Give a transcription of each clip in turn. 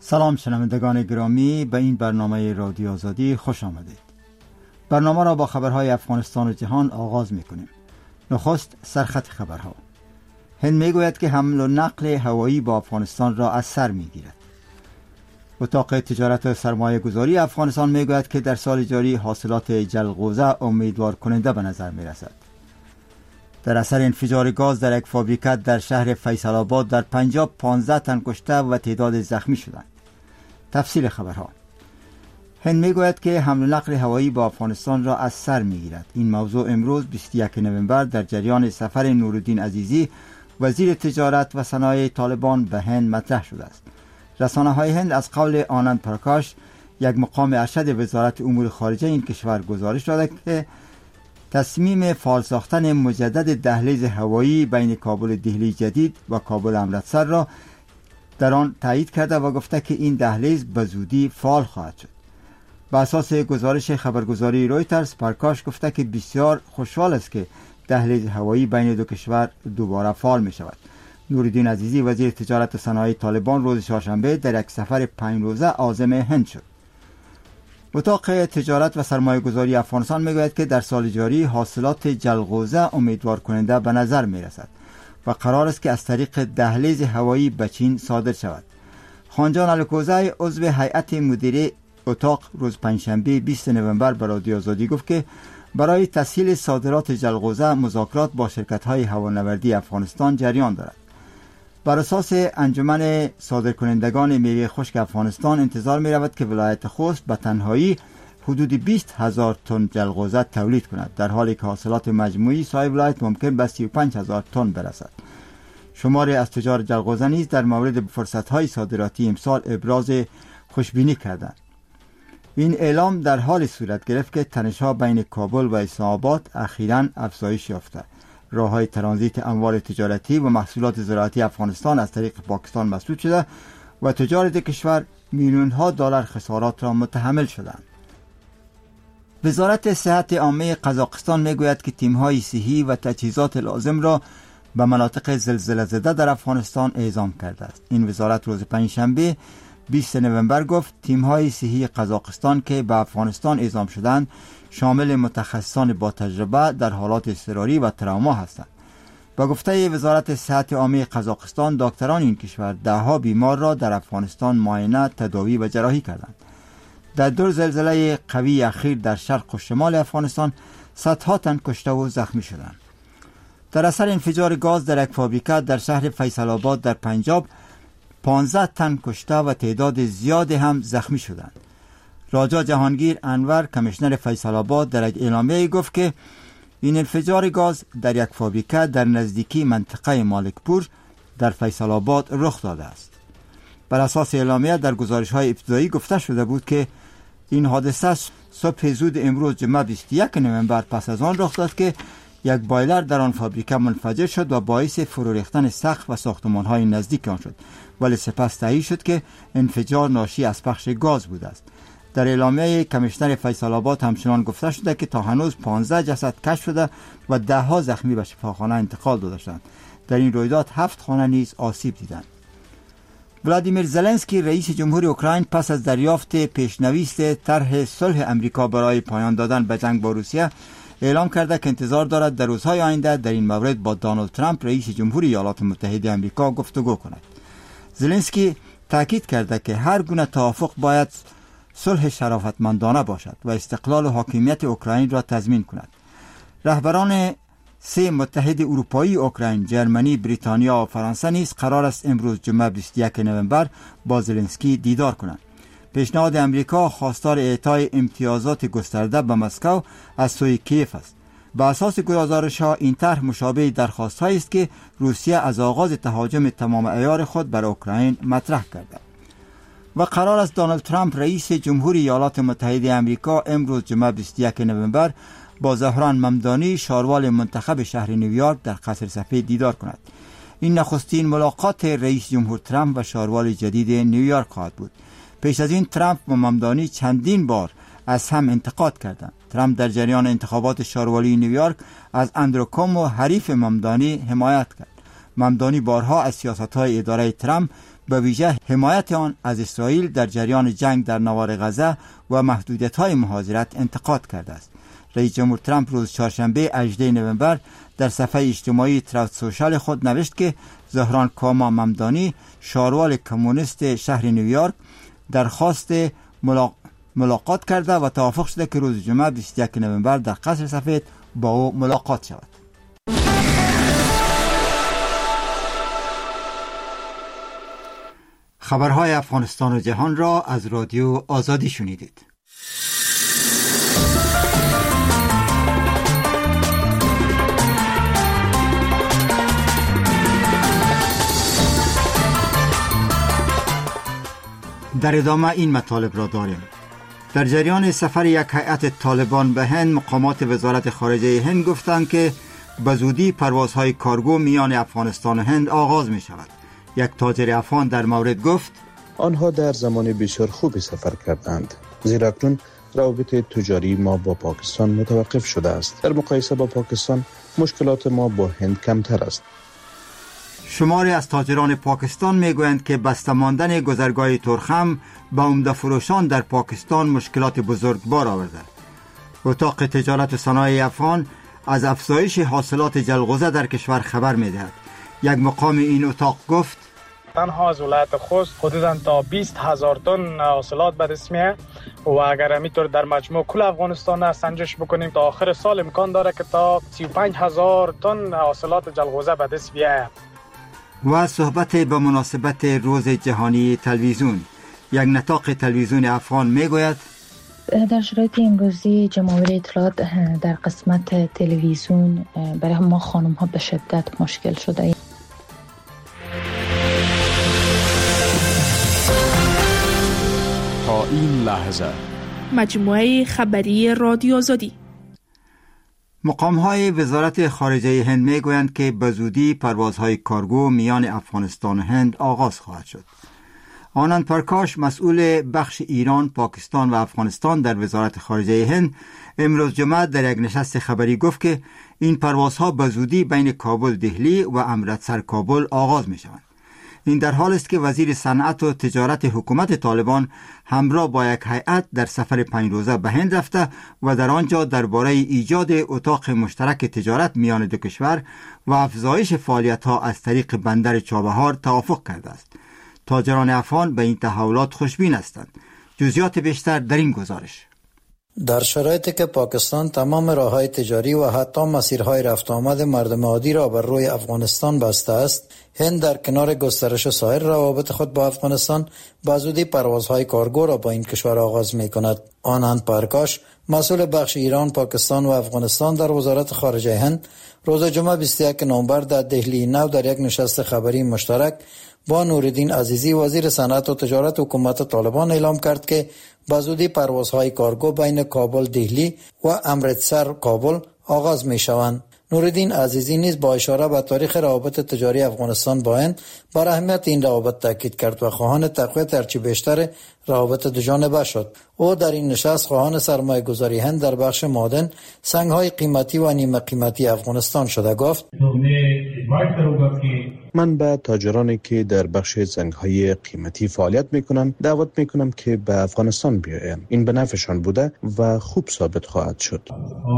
سلام شنوندگان گرامی، به این برنامه رادیو آزادی خوش آمدید. برنامه را با خبرهای افغانستان و جهان آغاز می‌کنیم. نخست سرخط خبرها. هند میگوید که حمل و نقل هوایی با افغانستان را از سر میگیرد. اتاق تجارت و سرمایه گذاری افغانستان میگوید که در سال جاری حاصلات جلغوزه امیدوار کننده به نظر میرسد. در اثر انفجار گاز در یک فابریکه در شهر فیصل آباد در پنجاب 15 تن کشته و تعداد زخمی شدند. تفصیل خبرها. هند میگوید که حمل و نقل هوایی با افغانستان را از سر میگیرد. این موضوع امروز 21 نوامبر در جریان سفر نورالدین عزیزی وزیر تجارت و صنایع طالبان به هند مطرح شده است. رسانه‌های هند از قول آنند پرکاش، یک مقام ارشد وزارت امور خارجه این کشور گزارش داده که تصمیم فعال ساختن مجدد دهلیز هوایی بین کابل دهلی جدید و کابل امرتسر را در آن تایید کرده و گفته که این دهلیز به زودی فعال خواهد شد. بر اساس گزارش خبرگزاری رویترز، پرکاش گفته که بسیار خوشحال است که دهلیز هوایی بین دو کشور دوباره فعال می شود. نورالدین عزیزی وزیر تجارت و صنایع طالبان روز چهارشنبه در یک سفر 5 روزه عازم هند شد. اتاق تجارت و سرمایه گذاری افغانستان میگوید که در سال جاری حاصلات جلغوزه امیدوار کننده به نظر می رسد و قرار است که از طریق دهلیز هوایی به چین صادر شود. خانجان الکوزی عضو هیئت مدیره اتاق روز پنجشنبه 20 نوامبر به رادیو آزادی گفت که برای تسهیل صادرات جلغوزه مذاکرات با شرکت‌های هوانوردی افغانستان جریان دارد. بر اساس انجمن صادرکنندگان میوه خشک افغانستان انتظار می رود که ولایت خوست به تنهایی حدود 20,000 تن جلغوزه تولید کند، در حالی که حاصلات مجموعی سایر ولایت ممکن به 35,000 تن برسد. شماری از تجار جلغوزه نیز در مورد فرصت‌های صادراتی امسال ابراز خوشبینی کردند. این اعلام در حال صورت گرفت که تنش‌ها بین کابل و اسلام آباد اخیراً افزایش یافته. راه‌های ترانزیت اموال تجارتی و محصولات زراعتی افغانستان از طریق پاکستان مسدود شده و تجار کشور میلیون‌ها دلار خسارات را متحمل شدند. وزارت صحت عامه قزاقستان میگوید که تیم‌های صحی و تجهیزات لازم را به مناطق زلزله زده در افغانستان اعزام کرده است. این وزارت روز پنجشنبه 20 نوامبر گفت تیم‌های صحی قزاقستان که به افغانستان اعزام شدند شامل متخصصان با تجربه در حالات اضطراری و تروما هستند. با گفته وزارت صحت عامه قزاقستان، دکتران این کشور 10 بیمار را در افغانستان معاینه، تداوی و جراحی کردند. در 2 زلزله قوی اخیر در شرق و شمال افغانستان صدها تن کشته و زخمی شدند. در اثر انفجار گاز در یک فابریکه در شهر فیصل آباد در پنجاب 15 تن کشته و تعداد زیادی هم زخمی شدند. راجا جهانگیر انور کمیشنر فیصل آباد در یک اعلامیه گفت که این انفجار گاز در یک فابریکه در نزدیکی منطقه مالکپور در فیصل آباد رخ داده است. بر اساس اعلامیه در گزارش‌های ابتدایی گفته شده بود که این حادثه صبح زود امروز جمعه 21 نوامبر پس از آن رخ داد که یک بایلر در آن فابریکه منفجر شد و باعث فرو ریختن سقف و ساختمان‌های نزدیک آن شد، ولی سپس تایید شد که انفجار ناشی از پخش گاز بوده است. در اعلامیه کمیشنر فیصل آباد همچنان گفته شده که تا هنوز 15 جسد کشف شده و 10 زخمی به شفاخانه انتقال داده شدند. در این رویداد 7 خانه نیز آسیب دیدند. ولادیمیر زلنسکی رئیس جمهور اوکراین پس از دریافت پیشنویس طرح صلح امریکا برای پایان دادن به جنگ با روسیه اعلام کرده که انتظار دارد در روزهای آینده در این مورد با دونالد ترامپ رئیس جمهور ایالات متحده آمریکا گفتگو کند. زلنسکی تاکید کرده که هر گونه توافق باید صلح شرافتمندانه باشد و استقلال و حاکمیت اوکراین را تضمین کند. رهبران 3 متحد اروپایی اوکراین، جرمنی، بریتانیا و فرانسه نیز قرار است امروز جمعه 21 نوامبر با زلنسکی دیدار کنند. پیشنهاد امریکا خواستار اعطای امتیازات گسترده به مسکو از سوی کیف است. با اساس گزارش‌ها این طرح مشابه درخواست‌هایی است که روسیه از آغاز تهاجم تمام عیار خود بر اوکراین مطرح کرده. و قرار است دونالد ترامپ رئیس جمهور ایالات متحده آمریکا امروز جمعه 21 نوامبر با زهران ممدانی شاروال منتخب شهر نیویورک در قصر سفید دیدار کند. این نخستین ملاقات رئیس جمهور ترامپ و شاروال جدید نیویورک خواهد بود. پیش از این ترامپ و ممدانی چندین بار از هم انتقاد کردند. ترامپ در جریان انتخابات شاروالی نیویورک از اندرو کومو حریف ممدانی حمایت کرد. ممدانی بارها از سیاست‌های اداره ترامپ به ویژه حمایت آن از اسرائیل در جریان جنگ در نوار غزه و محدودیت‌های مهاجرت انتقاد کرده است. رئیس جمهور ترامپ روز چهارشنبه 18 نوامبر در صفحه اجتماعی تروت سوشال خود نوشت که زهران کاما ممدانی، شاروال کمونیست شهر نیویورک، درخواست ملاقات کرده و توافق شده که روز جمعه 21 نوامبر در قصر سفید با او ملاقات شود. خبرهای افغانستان و جهان را از رادیو آزادی شنیدید. در ادامه این مطالب را داریم. در جریان سفر یک هیئت طالبان به هند، مقامات وزارت خارجه هند گفتند که به زودی پروازهای کارگو میان افغانستان و هند آغاز می شود. یک تاجر افغان در مورد گفت آنها در زمان بسیار خوبی سفر کردند، زیرا اکنون روابط تجاری ما با پاکستان متوقف شده است. در مقایسه با پاکستان مشکلات ما با هند کمتر است. شماری از تاجران پاکستان میگویند که بسته ماندن گذرگاه تورخم به عمده فروشان در پاکستان مشکلات بزرگوار آورده. اتاق تجارت و صنایع افغان از افزایش حاصلات جلغوزه در کشور خبر میدهد. یک مقام این اتاق گفت تنها از ولایت خوست حدوداً تا 20,000 تن حاصلات به دست میاد و اگر همینطور در مجموع کل افغانستان سنجش بکنیم تا آخر سال امکان داره که تا 35,000 تن حاصلات جلغوزه به دست بیاید. و صحبت به مناسبت روز جهانی تلویزیون، یک نطاق تلویزیون افغان میگوید در شرایط امروزی جمهوری اطلاعات در قسمت تلویزیون برای ما خانم ها به شدت مشکل شده. تا این لحظه مجموعه خبری رادیو آزادی. مقام‌های وزارت خارجه هند میگویند که به زودی پروازهای کارگو میان افغانستان و هند آغاز خواهد شد. آنند پرکاش، مسئول بخش ایران، پاکستان و افغانستان در وزارت خارجه هند، امروز جمعه در یک نشست خبری گفت که این پروازها به زودی بین کابل دهلی و امرتسر کابل آغاز می شوند. این در حال است که وزیر صنعت و تجارت حکومت طالبان همراه با یک هیئت در سفر 5 روزه به هند رفته و در آنجا درباره ایجاد اتاق مشترک تجارت میان دو کشور و افزایش فعالیت‌ها از طریق بندر چابهار توافق کرده است. تاجران افغان به این تحولات خوشبین هستند. جزئیات بیشتر در این گزارش. در شرایطی که پاکستان تمام راه‌های تجاری و حتی مسیرهای رفت آمد مردم عادی را بر روی افغانستان بسته است، هند در کنار گسترش سایر روابط خود با افغانستان به زودی پروازهای کارگو را با این کشور آغاز می‌کند. آنند پرکاش، مسئول بخش ایران، پاکستان و افغانستان در وزارت خارجه هند، روز جمعه 21 نوامبر در دهلی نو در یک نشست خبری مشترک با نوردین عزیزی، وزیر صنعت و تجارت حکومت طالبان، اعلام کرد که به زودی پروازهای کارگو بین کابل دهلی و امرتسر کابل آغاز می شوند. نوردین عزیزی نیز با اشاره به تاریخ روابط تجاری افغانستان با هند بر اهمیت این روابط تاکید کرد و خواهان تقویت هرچه بیشتر روابط دوجانبه شد. او در این نشست خواهان سرمایه گذاری هند در بخش معدن، سنگ‌های قیمتی و نیمه قیمتی افغانستان شده گفت من به تاجرانی که در بخش سنگ‌های قیمتی فعالیت میکنند دعوت میکنم که به افغانستان بیایند. این به نفعشان بوده و خوب ثابت خواهد شد.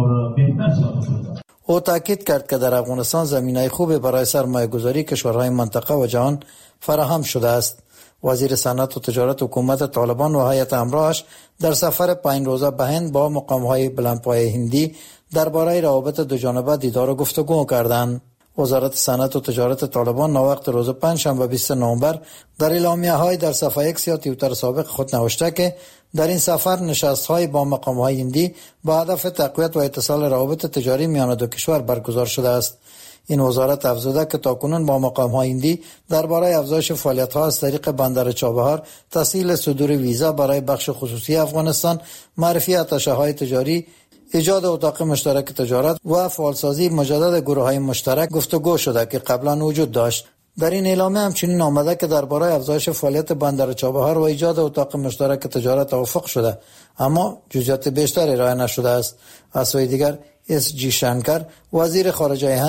او تاکید کرد که در افغانستان زمینه خوبی برای سرمایه گذاری کشورهای منطقه و جهان فراهم شده است. وزیر صنعت و تجارت حکومت طالبان و هیئت همراهش در سفر 5 روزه به هند با مقام‌های بلندپایه هندی درباره روابط دوجانبه دیدار و گفتگو کردند. وزارت صنعت و تجارت طالبان ناوقت روز پنجشنبه 20 نوامبر در اعلامیه‌های در صفحه ایکس یا توییتر سابق خود نوشته که در این سفر نشست‌های با مقام‌های هندی با هدف تقویت و اتصال روابط تجاری میان دو کشور برگزار شده است. این وزارت افزوده که تاکنون با مقام‌های هندی درباره افزایش فعالیت‌ها از طریق بندر چابهار، تسهیل صدور ویزا برای بخش خصوصی افغانستان، معرفی آتشه‌های تجاری، ایجاد اتاق مشترک تجارت و فعالسازی مجدد گروه‌های مشترک گفتگو شده که قبلا وجود داشت. در این اعلامیه همچنین آمده که درباره افزایش فعالیت بندر چابهار و ایجاد اتاق مشترک تجارت توافق شده، اما جزئیات بیشتری ارائه نشده است. از سوی دیگر اس جی شنکر، وزیر خارجه هند،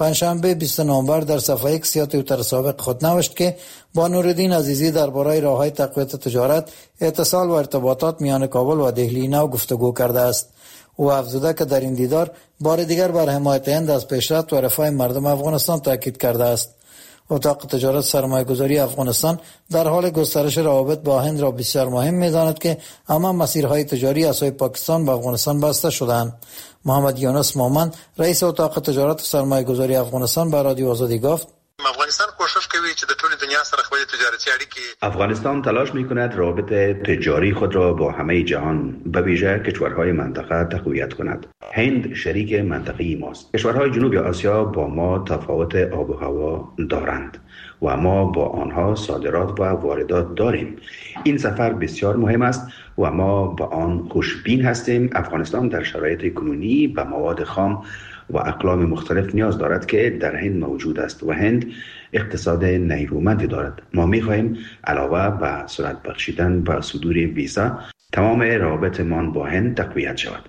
پنجشنبه 20 نوامبر در صفحه ایکس یا توییتر سابق خود نوشت که با نورالدین عزیزی درباره راه‌های تقویت تجارت، اتصال و ارتباطات میان کابل و دهلی نو گفتگو کرده است. او افزوده که در این دیدار بار دیگر بر حمایت هند از پیشرفت و رفاه مردم افغانستان تاکید کرده است. اتاق تجارت سرمایه‌گذاری افغانستان در حال گسترش روابط با هند را بسیار مهم می‌داند که اما مسیرهای تجاری از سوی پاکستان به افغانستان بسته شدند. محمد یونس مومن رئیس اتاق تجارت سرمایه‌گذاری افغانستان به رادیو آزادی گفت: افغانستان کوشش کوي چې د ټول دنیا سره خپل تجارتي اړیکې افغانستان تلاش می‌کند روابط تجاری خود را با همه جهان به ویژه کشورهای منطقه تقویت کند. هند شریک منطقه‌ای ماست. کشورهای جنوب آسیا با ما تفاوت آب و هوا دارند و ما با آنها صادرات و واردات داریم. این سفر بسیار مهم است و ما با آن خوشبین هستیم. افغانستان در شرایط کنونی به مواد خام و اقلام مختلف نیاز دارد که در هند موجود است و هند اقتصاد نیرومندی دارد. ما می‌خواهیم علاوه به سرعت بخشیدن و صدور ویزا تمام روابطمان با هند تقویت شود.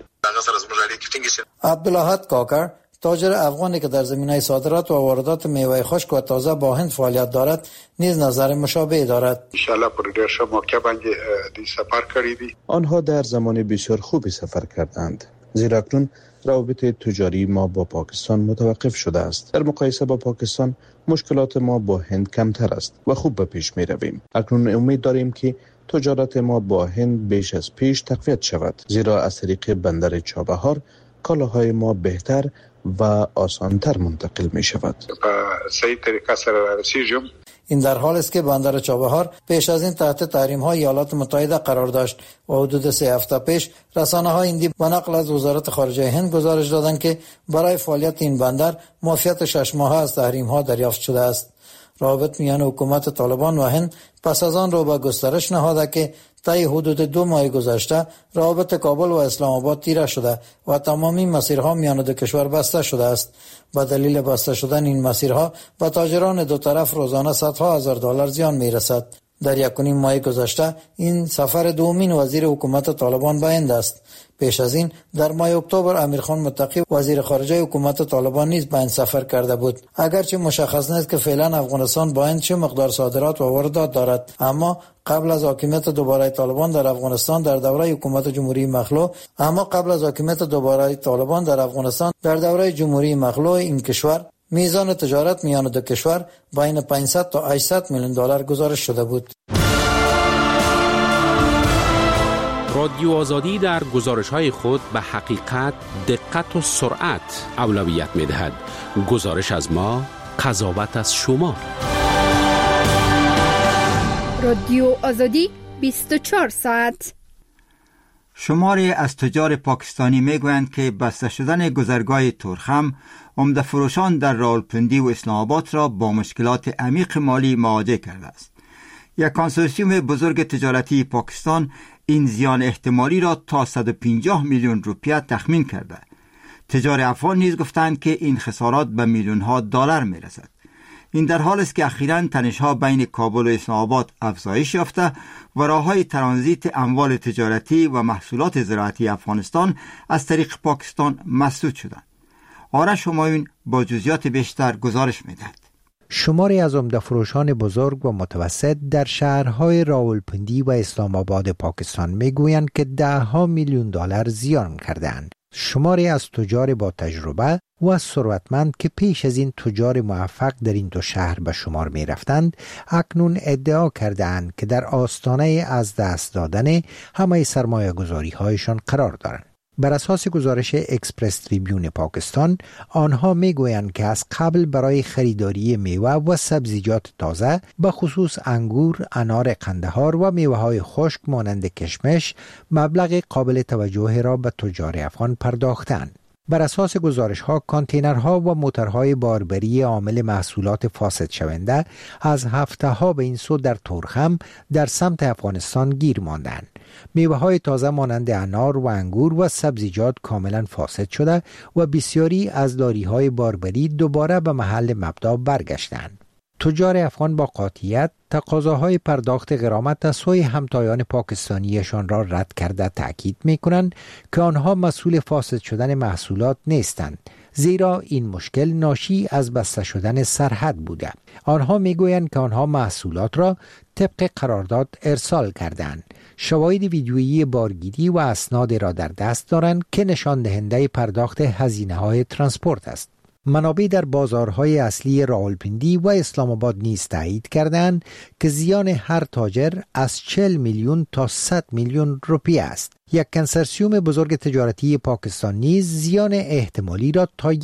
عبدالاحد کاکر تاجر افغانی که در زمینه صادرات و واردات میوه خشک و تازه با هند فعالیت دارد نیز نظر مشابه دارد. ان شاء الله پر ډیر ښه موقع باندې د سفر کړی دي. آنها در زمان بسیار خوبی سفر کردند. زیرا اکنون روابط تجاری ما با پاکستان متوقف شده است. در مقایسه با پاکستان مشکلات ما با هند کمتر است و خوب به پیش می رویم. اکنون امید داریم که تجارت ما با هند بیش از پیش تقویت شود، زیرا از طریق بندر چابهار کالاهای ما بهتر و آسانتر منتقل می شود. صحیح طریقه سره رسیدیم. این در حال است که بندر چابهار پیش از این تحت تحریم‌های ایالات متحده قرار داشت و حدود 3 هفته پیش رسانه‌های هندی به نقل از وزارت خارجه هند گزارش دادند که برای فعالیت این بندر معافیت 6 ماهه از تحریم‌ها دریافت شده است. روابط میان حکومت طالبان و هند پس از آن رو به گسترش نهاده که طی حدود 2 ماه گذشته روابط کابل و اسلام آباد تیره شده و تمامی مسیرها میان دو کشور بسته شده است. به دلیل بسته شدن این مسیرها به تاجران دو طرف روزانه صدها هزار دلار زیان میرسد. در 1.5 ماه گذشته این سفر دومین وزیر حکومت طالبان به هند است. پیش از این در ماه اکتبر امیرخان متقی وزیر خارجه حکومت طالبان نیز به این سفر کرده بود. اگرچه مشخص نیست که فعلا افغانستان با هند چه مقدار صادرات و واردات دارد، اما قبل از حاکمیت دوباره طالبان در افغانستان در دوره حکومت جمهوری مخلوع این کشور میزان تجارت میان دو کشور بین 500 تا 800 میلیون دلار گزارش شده بود. رادیو آزادی در گزارش‌های خود به حقیقت، دقت و سرعت اولویت می‌دهد. گزارش از ما، قضاوت از شما. رادیو آزادی 24 ساعت. شماری از تجار پاکستانی میگویند که بسته شدن گذرگاه تورخم عمده فروشان در راولپندی و اسلام آباد را با مشکلات عمیق مالی مواجه کرده است. یک کنسورسیوم بزرگ تجارتی پاکستان این زیان احتمالی را تا 150 میلیون روپیه تخمین کرده. تجار افغان نیز گفتند که این خسارات به میلیون ها دلار می رسد. این در حال است که اخیراً تنش‌ها بین کابل و اسلام آباد افزایش یافته و راه‌های ترانزیت اموال تجارتی و محصولات زراعتی افغانستان از طریق پاکستان مسدود شدند. آرش همایون با جزئیات بیشتر گزارش می‌دهد. شماری از عمده فروشان بزرگ و متوسط در شهرهای راولپندی و اسلام آباد پاکستان میگویند که $10 میلیون زیان کردند. شماری از تجار با تجربه و ثروتمند که پیش از این تجار موفق در این دو شهر به شمار می رفتند اکنون ادعا کردند که در آستانه از دست دادن همه سرمایه گذاری هایشان قرار دارند. بر اساس گزارش اکسپرس تریبیون پاکستان، آنها میگویند که از قبل برای خریداری میوه و سبزیجات تازه به خصوص انگور، انار قندهار و میوه های خشک مانند کشمش مبلغ قابل توجه را به تجار افغان پرداختند. بر اساس گزارش‌ها، کانتینرها و موترهای باربری عامل محصولات فاسد شونده از هفته‌ها به این سو در تورخم در سمت افغانستان گیر ماندند. میوه‌های تازه مانند انار و انگور و سبزیجات کاملا فاسد شده و بسیاری از لاری‌های باربری دوباره به محل مبدا برگشتند. تجار افغان با قاطعیت تقاضاهای پرداخت غرامت از سوی همتایان پاکستانیشان را رد کرده تأکید می‌کنند که آنها مسئول فاسد شدن محصولات نیستند، زیرا این مشکل ناشی از بسته شدن سرحد بوده. آنها میگویند که آنها محصولات را طبق قرارداد ارسال کردند. شواهد ویدیویی بارگیری و اسناد را در دست دارند که نشان دهنده پرداخت هزینه‌های ترانسپورت است. منابع در بازارهای اصلی راولپندی و اسلام آباد نیز تایید کردند که زیان هر تاجر از 40 میلیون تا 100 میلیون روپیه است. یک کنسرسیوم بزرگ تجارتی پاکستان نیز زیان احتمالی را تا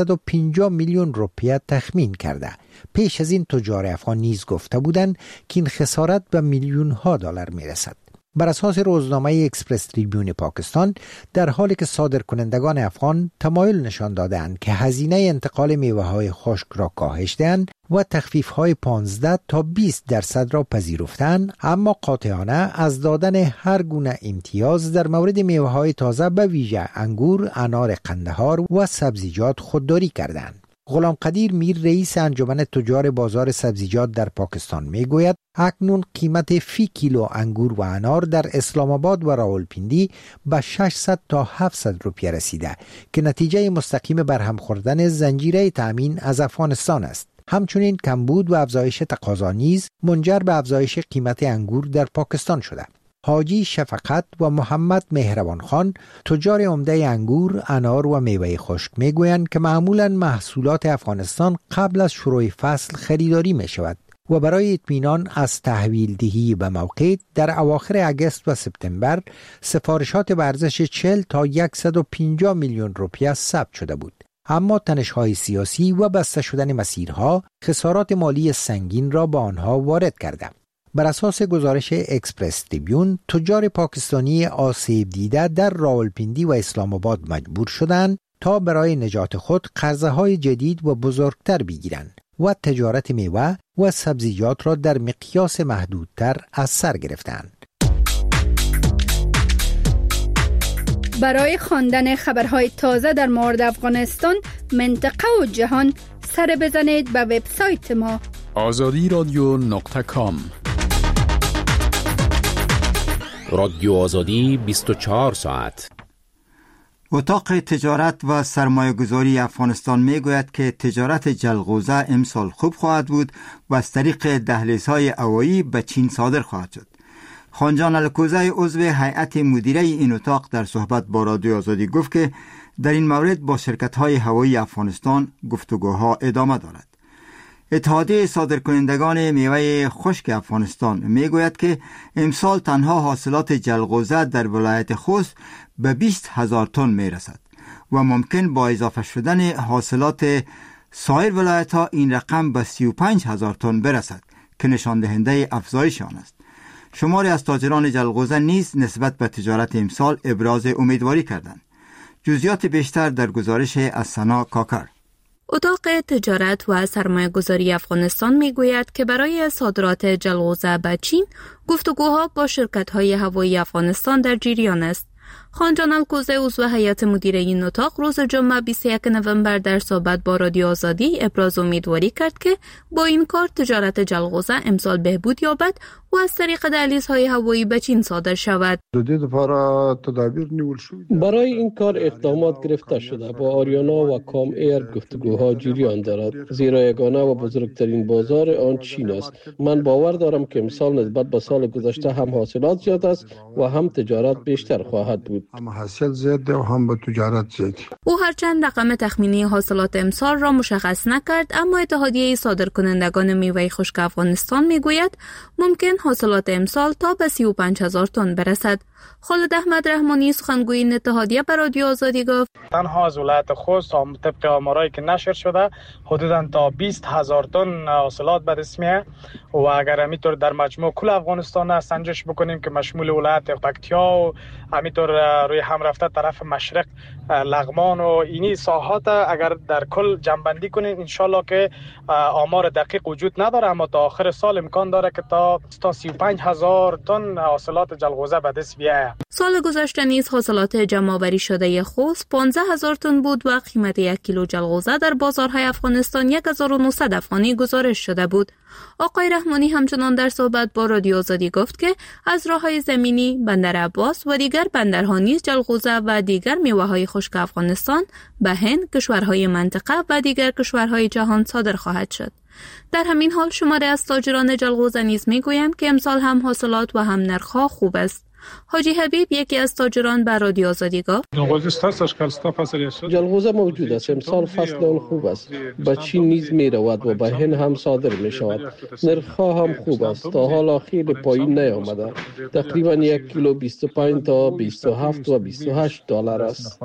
150 میلیون روپیه تخمین کرده. پیش از این تجار افغان نیز گفته بودند که این خسارت به میلیون ها دلار میرسد. بر اساس روزنامه اکسپرس تریبیون پاکستان، در حالی که صادرکنندگان افغان تمایل نشان دادند که هزینه انتقال میوه‌های خشک را کاهش دهند و تخفیف‌های 15 تا 20% را پذیرفتند، اما قاطعانه از دادن هر گونه امتیاز در مورد میوه‌های تازه به ویژه انگور، انار قندهار و سبزیجات خودداری کردند. غلام قدیر میر رئیس انجمن تجار بازار سبزیجات در پاکستان میگوید اکنون قیمت فی کیلو انگور و انار در اسلام آباد و راولپندی به 600 تا 700 روپیه رسیده که نتیجه مستقیم برهم خوردن زنجیره تامین از افغانستان است. همچنین کمبود و افزایش تقاضا نیز منجر به افزایش قیمت انگور در پاکستان شده. حاجی شفقت و محمد مهربان خان، تجار عمده انگور، انار و میوه خشک میگویند که معمولاً محصولات افغانستان قبل از شروع فصل خریداری می شود و برای اطمینان از تحویل دهی به موقع در اواخر اگست و سپتامبر سفارشات به ارزش 40 تا 150 میلیون روپیه ثبت شده بود. اما تنش‌های سیاسی و بسته شدن مسیرها خسارات مالی سنگین را به آنها وارد کرده. بر اساس گزارش اکسپرس تریبیون، تجار پاکستانی آسیب دیده در راولپندی و اسلام آباد مجبور شدند تا برای نجات خود قرضه‌های جدید و بزرگتر بگیرند و تجارت میوه و سبزیجات را در مقیاس محدودتر از سر گرفتند. برای خواندن خبرهای تازه در مورد افغانستان، منطقه و جهان، سر بزنید به وبسایت ما azadiradyo.com. رادیو آزادی 24 ساعت. اتاق تجارت و سرمایه گذاری افغانستان می گوید که تجارت جلغوزه امسال خوب خواهد بود و از طریق دهلیزهای هوایی به چین صادر خواهد شد. خانجان الکوزه عضو هیئت مدیره این اتاق در صحبت با رادیو آزادی گفت که در این مورد با شرکت‌های هوایی افغانستان گفتگوها ادامه دارد. اتحادیه صادرکنندگان میوه خشک افغانستان میگوید که امسال تنها حاصلات جلغوزه در ولایت خوست به 20,000 تن میرسد و ممکن با اضافه شدن حاصلات سایر ولایت‌ها این رقم به 35,000 تن برسد که نشان دهنده افزایش آن است. شماری از تاجران جلغوزه نیز نسبت به تجارت امسال ابراز امیدواری کردند. جزئیات بیشتر در گزارش از سنا کاکر. اتاق تجارت و سرمایه گذاری افغانستان می گوید که برای صادرات جلغوزه به چین گفتگوها با شرکت‌های هوایی افغانستان در جریان است. خانجان الکوزه عضو هیئت مدیره این اتاق روز جمعه 21 نوامبر در صحبت با رادیو آزادی ابراز امیدواری کرد که با این کار تجارت جلغوزه امسال بهبود یابد و از طریق دهلیزهای هوایی به چین صادر شود. برای این کار اقدامات گرفته شده. با آریانا و کام ایر گفتگوها جریان دارد، زیرا یگانه و بزرگترین بازار آن چین است. من باور دارم که امسال نسبت به سال گذشته هم حاصلات زیاد است و هم تجارت بیشتر خواهد بود. هم حاصل زیاد و هم به تجارت زیاد. او هرچند رقم تخمینی حاصلات امسال را مشخص نکرد، اما اتحادیه صادرکنندگان میوه خشک افغانستان میگوید ممکن حاصلات امسال تا به 35,000 تن برسد. خالد احمد رحمانی سخنگوی این اتحادیه به رادیو آزادی گفت تنها از ولایت خوست طبق آمارایی که نشر شده حدوداً تا 20,000 تن حاصلات به دست میاد و اگر همینطور در مجموع کل افغانستان سنجش بکنیم که مشمول ولایت پکتیا و همینطور روی هم رفته طرف مشرق لغمان و اینی ساحات اگر در کل جمع‌بندی کنیم انشالله که آمار دقیق وجود نداره، اما تا آخر سال امکان داره که تا 35,000 تن حاصلات جلغوزه به دست بیاد. بیایه. سال گذشته نیز حاصلات جمع‌آوری شده خوست 15,000 تن بود و قیمت 1 کیلو جلغوزه در بازارهای افغانستان 1900 افغانی گزارش شده بود. آقای رحمانی همچنان در صحبت با رادیو آزادی گفت که از راه‌های زمینی بندر عباس و دیگر بندرها نیز جلغوزه و دیگر میوه‌های خشک افغانستان به هند، کشورهای منطقه و دیگر کشورهای جهان صادر خواهد شد. در همین حال شماری از تاجران جلغوزه نیز میگویند که امسال هم حاصلات و هم نرخ‌ها خوب است. حاجی حبیب یکی از تاجران بر رادیو آزادی گفت جلغوزه موجود است. امسال فصل آن خوب است. به چین نیز می رود و به هند هم صادر می شود. نرخ‌ها هم خوب است. تا حالا خیلی پایین نیامده. تقریبا 1 کیلو 25 تا 27 و 28 دلار است.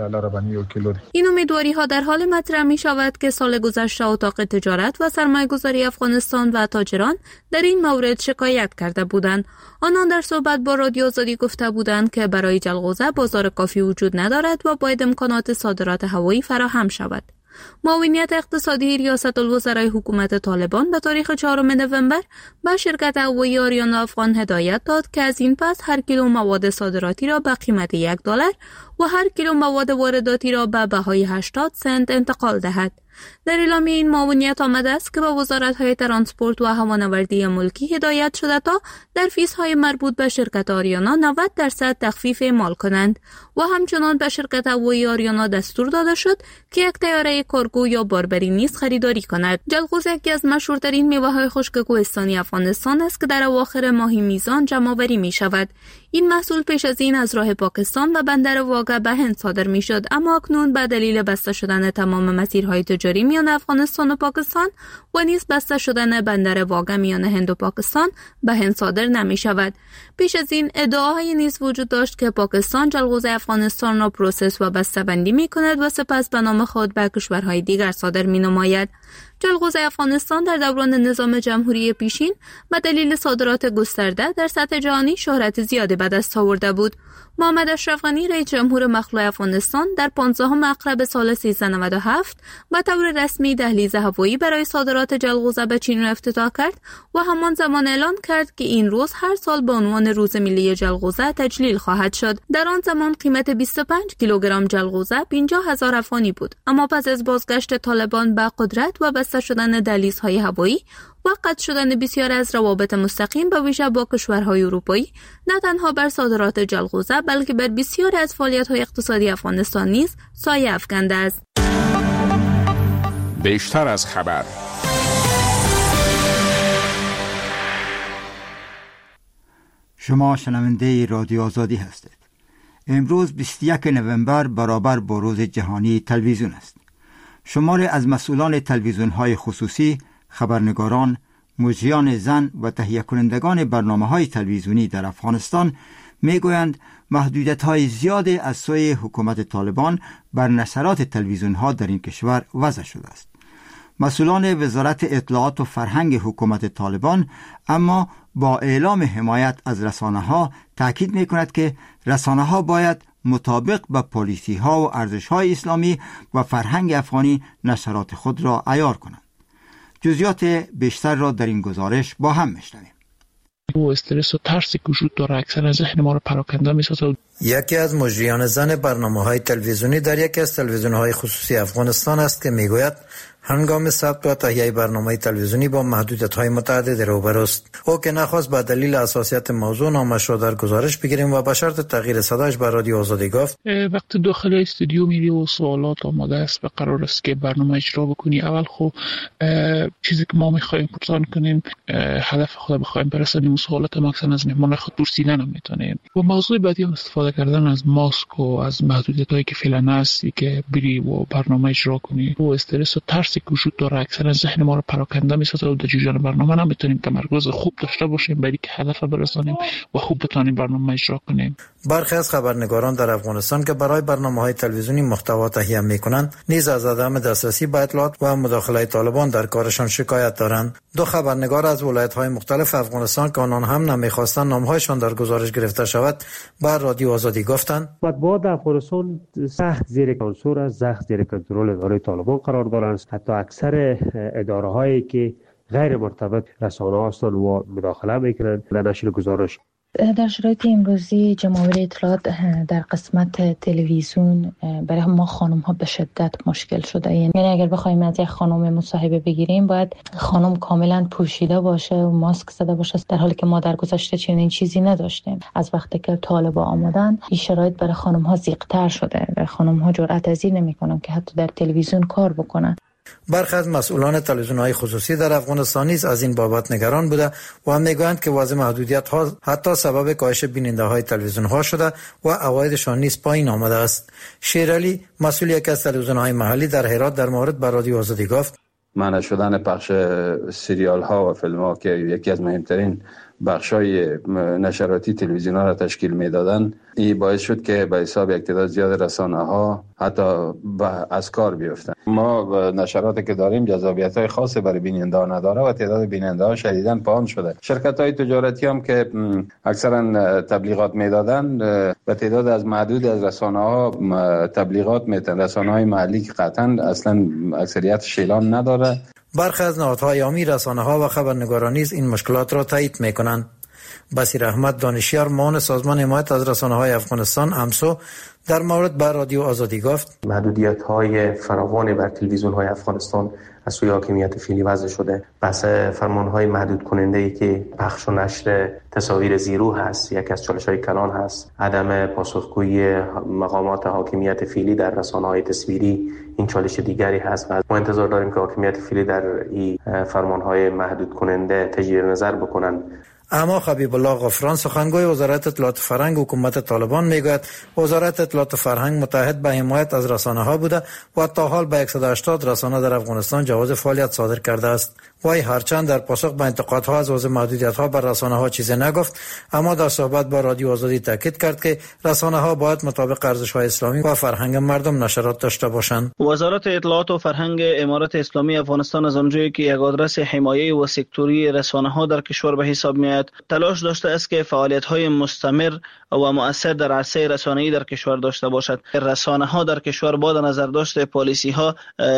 این امیدواری ها در حال مطرح می شود که سال گذشته اتاق تجارت و سرمایه‌گذاری افغانستان و تاجران در این مورد شکایت کرده بودند. آنان در صحبت با رادیو آزادی گفته بودند که برای جلغوزه بازار کافی وجود ندارد و باید امکانات صادرات هوایی فراهم شود. معاونیت اقتصادی ریاست الوزرای حکومت طالبان به تاریخ 4 نوامبر به شرکت هوایی آریانا افغان هدایت داد که از این پس هر کیلو مواد صادراتی را به قیمت $1 و هر کیلو مواد وارداتی را به بهای 80 سنت انتقال دهد. در اعلام این معاونیت آمده است که به وزارت‌های ترانسپورت و هوانوردی ملکی هدایت شده تا در فیس‌های مربوط به شرکت آریانا 90% تخفیف اعمال کنند و همچنان به شرکت هوایی آریانا دستور داده شد که یک طیاره کارگو یا باربری نیز خریداری کند. جلغوزه یکی از مشهورترین میوه‌های خشک کوهستانی افغانستان است که در اواخر ماه میزان جمع‌آوری می‌شود. این محصول پیش از این از راه پاکستان و بندر واگه به هند صادر می‌شد، اما اکنون به دلیل بسته شدن تمام مسیرهای تجاری میان افغانستان و پاکستان و نیز بسته شدن بندر واگه میان هند و پاکستان به هند صادر نمی‌شود. پیش از این ادعاهای نیز وجود داشت که پاکستان جلغوزه افغانستان را پروسس و بسته‌بندی می‌کند و سپس به نام خود به کشورهای دیگر صادر می‌نماید. جلغوزه افغانستان در دوران نظام جمهوری پیشین به دلیل صادرات گسترده در سطح جهانی شهرت زیادی به دست آورده بود. محمد اشرف غنی رئیس جمهور مخلوع افغانستان در 15 اکتبر سال 1397 به طور رسمی دهلیز هوایی برای صادرات جلغوزه به چین را افتتاح کرد و همان زمان اعلان کرد که این روز هر سال به عنوان روز ملی جلغوزه تجلیل خواهد شد. در آن زمان قیمت 25 کیلوگرم جلغوزه 50,000 افغانی بود، اما پس از بازگشت طالبان به قدرت و بسته شدن دهلیزهای هوایی و قطع شدن بسیار از روابط مستقیم به ویژه با کشورهای اروپایی، نه تنها بر صادرات جلغوزه بلکه بر بسیاری از فعالیت‌های اقتصادی افغانستان نیز سایه افکنده است. بیشتر از خبر. شما شنونده رادیو آزادی هستید. امروز 21 نوامبر برابر با روز جهانی تلویزیون است. شماری از مسئولان تلویزیون‌های خصوصی، خبرنگاران، مجریان زن و تهیه کنندگان برنامه‌های تلویزیونی در افغانستان میگویند محدودیت‌های زیادی از سوی حکومت طالبان بر نشرات تلویزیون‌ها در این کشور وضع شده است. مسئولان وزارت اطلاعات و فرهنگ حکومت طالبان اما با اعلام حمایت از رسانه‌ها تاکید می‌کند که رسانه‌ها باید مطابق با پالیسی‌ها و ارزش‌های اسلامی و فرهنگ افغانی نشرات خود را عیار کنند. جزئیات بیشتر را در این گزارش با هم می‌شنویم. و استرس و ترسی که وجود داره اکثر ذهن ما رو پراکنده می‌سازه. یکی از مجریان زن برنامه‌های تلویزیونی در یکی از تلویزیون‌های خصوصی افغانستان است که میگوید هنگام ثبت و تهیه برنامه تلویزیونی با محدودیت‌های متعددی روبروست. او که نخواست به دلیل حساسیت موضوع نامش را در گزارش بگیریم و به شرط تغییر صداش به رادیو آزادی گفت وقتی داخل استودیو میری و سوالات آماده است و قرار است که برنامه اجرا بکنی، اول خب چیزی که ما می‌خوایم پرسان کنیم، هدف خود بخوایم برسانیم، سوالات مکسن از مهمان خود پرسیدن هم میتونیم. و موضوع بعدی هم استفاده کردن از ماسک و از محدودیت‌هایی که فعلا هستی که بری و برنامه اجرا کنی. و استرس و ترسی که وجود داره اکثر ذهن ما رو پراکنده می‌سازه و در جریان برنامه نمیتونیم تمرکز خوب داشته باشیم برای که هدف برسانیم و خوب بتونیم برنامه اجرا کنیم. برخی از خبرنگاران در افغانستان که برای برنامه‌های تلویزیونی محتوا تهیه می‌کنند نیز از عدم دسترسی به اطلاعات و مداخله طالبان در کارشان شکایت دارند. دو خبرنگار از ولایت‌های مختلف افغانستان که آنان هم نمی‌خواستند نام‌هایشان در گزارش گرفته شود بر رادیو آزادی گفتند مطبوعات افغانستان سخت زیر کنترل است، سخت زیر کنترل اداره طالبان قرار دارند. حتی اکثر اداره‌هایی که غیر مرتبط رسانه هستند و مداخله می‌کنند در نشر گزارش. در شرایط امروزی جمهوری اطلاعات در قسمت تلویزیون برای ما خانم ها به شدت مشکل شده. یعنی اگر بخوایم از یک خانم مصاحبه بگیریم باید خانم کاملا پوشیده باشه و ماسک زده باشه، در حالی که ما در گذشته چنین چیزی نداشتیم. از وقتی که طالبا آمدن این شرایط برای خانم ها ضیق‌تر شده و خانم ها جرأت از این نمی‌کنن که حتی در تلویزیون کار بکنن. برخی از مسئولان تلویزیون‌های خصوصی در افغانستان نیز از این بابت نگران بوده و هم میگویند که وضع محدودیت‌ها حتی سبب کاهش بیننده‌های تلویزیون‌ها شده و عوایدشان نیز پایین آمده است. شیرعلی، مسئول یکی از تلویزیون‌های محلی در هرات، در مورد به رادیو آزادی گفت: منع شدن پخش سریال‌ها و فیلم‌ها که یکی از مهمترین بخشای نشراتی تلویزیون ها را تشکیل میدادن، این باعث شد که به حساب یک تعداد زیاد رسانه ها حتی از کار بیفتن. ما نشراتی که داریم جذابیت های خاصی برای بیننده ها نداره و تعداد بیننده ها شدیداً پایین شده. شرکت های تجارتی هم که اکثرا تبلیغات میدادن به تعداد از محدود از رسانه ها تبلیغات میدن. رسانه های محلی که قطعا اصلا اکثریت شیلان نداره. برخی از نهادهای عامی، رسانه‌ها و خبرنگاران نیز این مشکلات را تایید می‌کنند. بصیر احمد دانشیار، معاون سازمان حمایت از رسانه‌های افغانستان امسو، در مورد به رادیو آزادی گفت: محدودیت‌های فراوان بر تلویزیون‌های افغانستان از سوی حاکمیت فعلی وضع شده. بحث فرمان‌های محدود کننده‌ای که پخش و نشر تصاویر زیرو هست، یکی از چالش‌های کلان هست. عدم پاسخگویی مقامات حاکمیت فعلی در رسانه‌های تصویری این چالش دیگری هست و ما انتظار داریم که حاکمیت فعلی در این فرمان‌های محدود کننده تجدید نظر بکنن. اما حبیب الله غفران، سخنگوی وزارت اطلاعات فرهنگ حکومت طالبان، میگوید وزارت اطلاعات فرهنگ متعهد به حمایت از رسانه‌ها بوده و تا حال به 180 رسانه در افغانستان جواز فعالیت صادر کرده است. وی هرچند در پاسخ به انتقادها از وضع محدودیت‌ها بر رسانه‌ها چیزی نگفت، اما در صحبت با رادیو آزادی تاکید کرد که رسانه‌ها باید مطابق ارزش‌های اسلامی و فرهنگ مردم نشرات داشته باشند. وزارت اطلاعات و فرهنگ امارات اسلامی افغانستان از آنجایی که یک آدرس حمایه و سکتوری رسانه‌ها در کشور به حساب می‌آید، تلاش داشته است که فعالیت‌های مستمر و مؤثر در عرصه رسانه‌ای در کشور داشته باشد. رسانه‌ها در کشور با نظر داشته پالیسی‌ها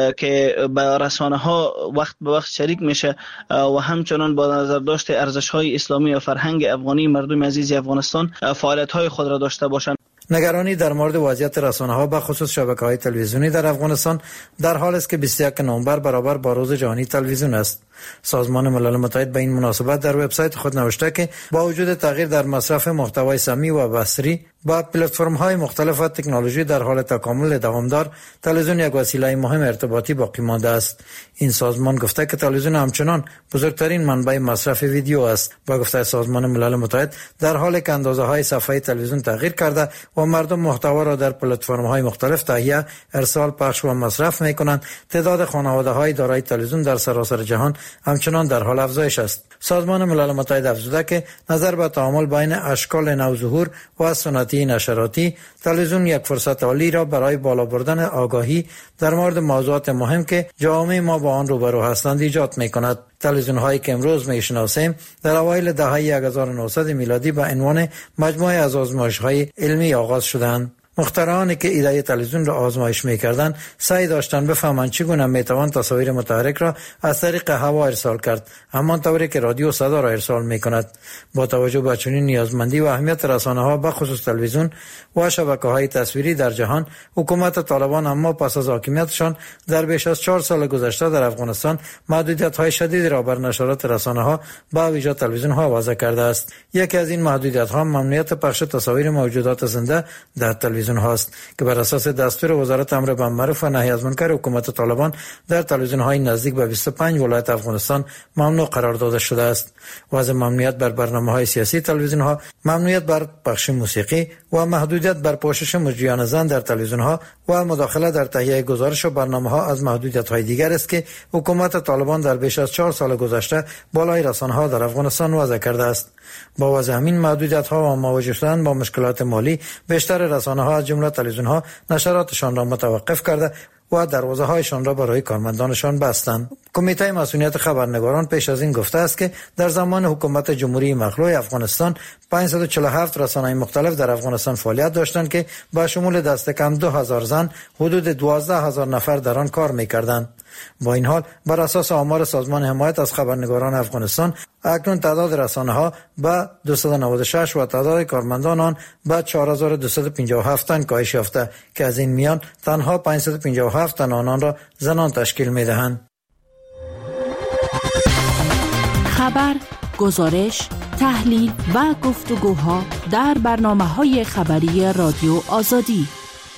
که به رسانه‌ها وقت به وقت شریک میشه و همچنان با نظر داشته ارزش‌های اسلامی و فرهنگ افغانی مردم عزیز افغانستان فعالیت‌های خود را داشته باشند. نگرانی در مورد وضعیت رسانه‌ها به خصوص شبکه‌های تلویزیونی در افغانستان در حال است که 21 نوامبر برابر با روز جهانی تلویزیون است. سازمان ملل متحد به این مناسبت در وبسایت خود نوشته که با وجود تغییر در مصرف محتوای سمی و بصری با پلتفرم‌های مختلف و تکنولوژی در حال تکامل دوامدار، تلویزیون یک وسیله مهم ارتباطی باقی مانده است. این سازمان گفته که تلویزیون همچنان بزرگترین منبع مصرف ویدیو است. با گفته سازمان ملل متحد، در حالی که اندازه‌های صفحه تلویزیون تغییر کرده و مردم محتوا را در پلتفرم‌های مختلف تهیه، ارسال، پخش و مصرف می‌کنند، تعداد خانواده‌های دارای تلویزیون در سراسر جهان همچنان در حال افزایش است. سازمان ملل متحد افزوده که نظر به تعامل بین اشکال نوظهور و سنتی نشراتی، تلویزیون یک فرصت عالی را برای بالا بردن آگاهی در مورد موضوعات مهم که جامعه ما با آن روبرو هستند ایجاد می‌کند. تلویزیون هایی که امروز میشناسیم در اوایل دهه 1900 میلادی به عنوان مجموعه از آزمایش‌های علمی آغاز شدند. مخترعانی که ایده تلویزیون را آزمایش می‌کردند سعی داشتند بفهمند چگونه میتوان تصاویر متحرک را از طریق هوا ارسال کرد، همان طوری که رادیو صدا را ارسال می‌کند. با توجه به چنین نیازمندی و اهمیت رسانه‌ها به خصوص تلویزیون و شبکه‌های تصویری در جهان، حکومت طالبان اما پس از حاکمیتشان در بیش از 4 سال گذشته در افغانستان محدودیت‌های شدیدی را بر نشرات رسانه‌ها به ویژه تلویزیون‌ها وضع کرده است. یکی از این محدودیت‌ها ممنوعیت پخش تصاویر موجودات زنده در تلویزیون هاست که بر اساس دستور وزارت امر بالمعروف و نهی از منکر حکومت طالبان در تلویزیون‌های نزدیک به 25 ولایت افغانستان ممنوع قرار داده شده است. وضع ممنوعیت بر برنامه‌های سیاسی تلویزیون‌ها، ممنوعیت بر پخش موسیقی و محدودیت بر پوشش مجریان زن در تلویزیون‌ها و مداخله در تهیه گزارش و برنامه‌ها از محدودیت‌های دیگر است که حکومت طالبان در بیش از 4 سال گذشته بالای رسانه‌ها در افغانستان وضع کرده است. با وضع همین محدودیت‌ها و مواجه شدن با مشکلات مالی، بیشتر رسانه‌ها از جمله تلویزیون‌ها نشراتشان را متوقف کرده و دروازه‌هایشان را برای کارمندانشان بستند. کمیته مسئولیت خبرنگاران پیش از این گفته است که در زمان حکومت جمهوری مخلوع افغانستان 547 رسانه‌های مختلف در افغانستان فعالیت داشتند که با شمول دست کم 2000 زن حدود 12000 نفر در آن کار می‌کردند. با این حال بر اساس آمار سازمان حمایت از خبرنگاران افغانستان اکنون تعداد رسانه‌ها به 296 و تعداد کارمندان آن به 4257 تن کاهش یافته که از این میان تنها 557 تن آنان را زنان تشکیل می‌دهند. خبر، گزارش، تحلیل و گفتگوها در برنامه‌های خبری رادیو آزادی.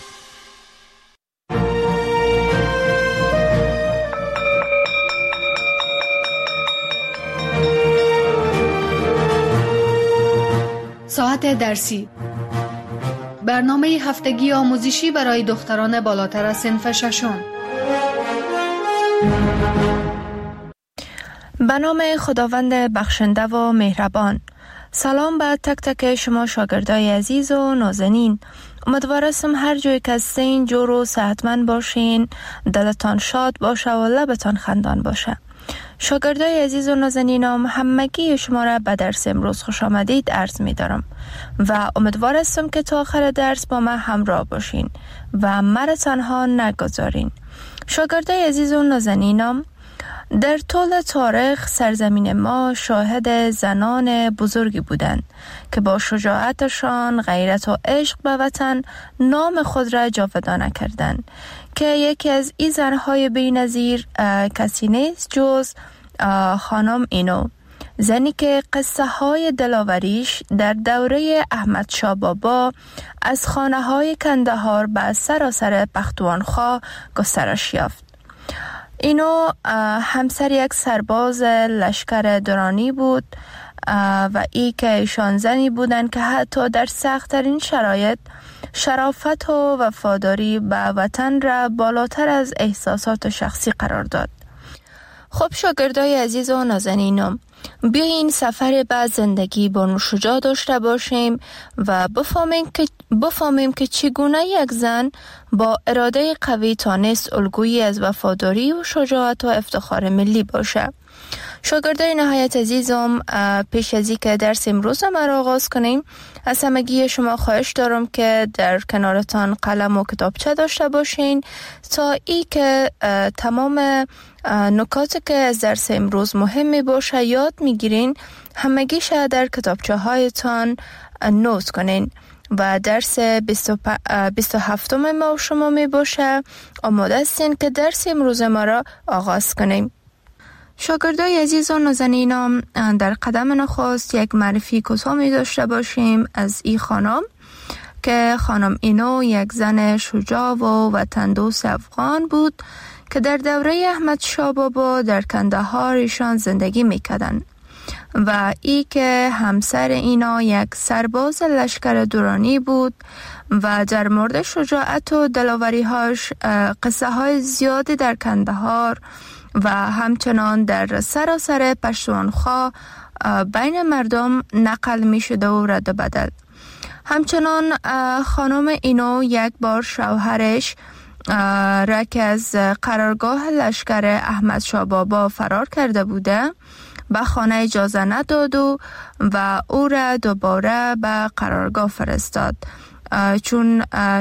ساعت درسی، برنامه هفتگی آموزشی برای دختران بالاتر از صنف ششم. به نام خداوند بخشنده و مهربان. سلام به تک تک شما شاگردای عزیز و نازنین. امیدوارم هر جایی که هستین جور و صحتمند باشین، دلتان شاد باشه و لبتان خندان باشه. شاگردای عزیز و نازنینم، همگی شما را به درس امروز خوش آمدید عرض می دارم و امیدوارم که تا آخر درس با من همراه باشین و مرا تنها نگذارین. شاگردای عزیز و نازنینم، در طول تاریخ سرزمین ما شاهد زنان بزرگی بودند که با شجاعتشان، غیرت و عشق به وطن نام خود را جاودانه کردند که یکی از این زنهای بی‌نظیر کسی نیست جز خانم اینو، زنی که قصه های دلاوریش در دوره احمد شاه بابا از خانه های کندهار به سراسر پختونخوا گسترش یافت. اینو همسر یک سرباز لشکر درانی بود و ای که ایشان زنی بودند که حتی در سخت‌ترین شرایط شرافت و وفاداری به وطن را بالاتر از احساسات شخصی قرار داد. خب شاگردای عزیز و نازنینم، بیاین سفر به زندگی با شجاع داشته باشیم و بفهمیم که چگونه یک زن با اراده قوی تانست الگویی از وفاداری و شجاعت و افتخار ملی باشه. شاگردای نهایت عزیزم، پیش از اینکه درس امروز ما را آغاز کنیم، از همگی شما خواهش دارم که در کنارتان قلم و کتابچه داشته باشین تا ای که تمام نکاتی که از درس امروز مهم باشه یاد میگیرین، همگیش در کتابچه هایتان نوت کنین و درس 27 ما شما می باشه. آماده هستین که درس امروز ما را آغاز کنیم. شاگردای عزیز و نازنینم، در قدم نخست یک معرفی کوتاه می داشته باشیم از این خانم که خانم اینو یک زن شجاع و وطن دوست افغان بود که در دوره احمد شاه بابا در کندهار ایشان زندگی میکردند و ای که همسر اینا یک سرباز لشکر درانی بود و در مورد شجاعت و دلاوری‌هاش قصه های زیادی در کندهار و همچنان در سراسر پختونخوا بین مردم نقل می شده و رد و بدل. همچنان خانم اینو یک بار شوهرش را که از قرارگاه لشکر احمد شاه بابا فرار کرده بوده به خانه اجازه نداد و او را دوباره به قرارگاه فرستاد، چون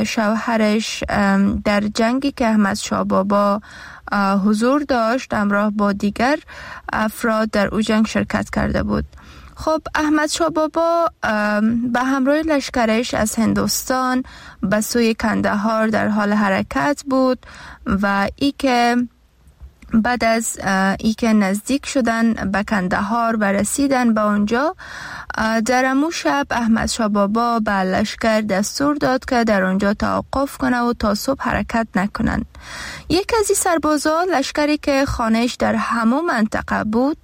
شوهرش در جنگی که احمد شاه بابا حضور داشت همراه با دیگر افراد در او جنگ شرکت کرده بود. خب احمد شاه بابا به همراه لشکرش از هندوستان به سوی کندهار در حال حرکت بود و ای که بعد از ای که نزدیک شدن به کندهار و رسیدن به اونجا، در امو شب احمد شاه بابا به لشکر دستور داد که در اونجا توقف کنه و تا صبح حرکت نکنن. یک از این سربازا، لشکری که خانهش در همون منطقه بود،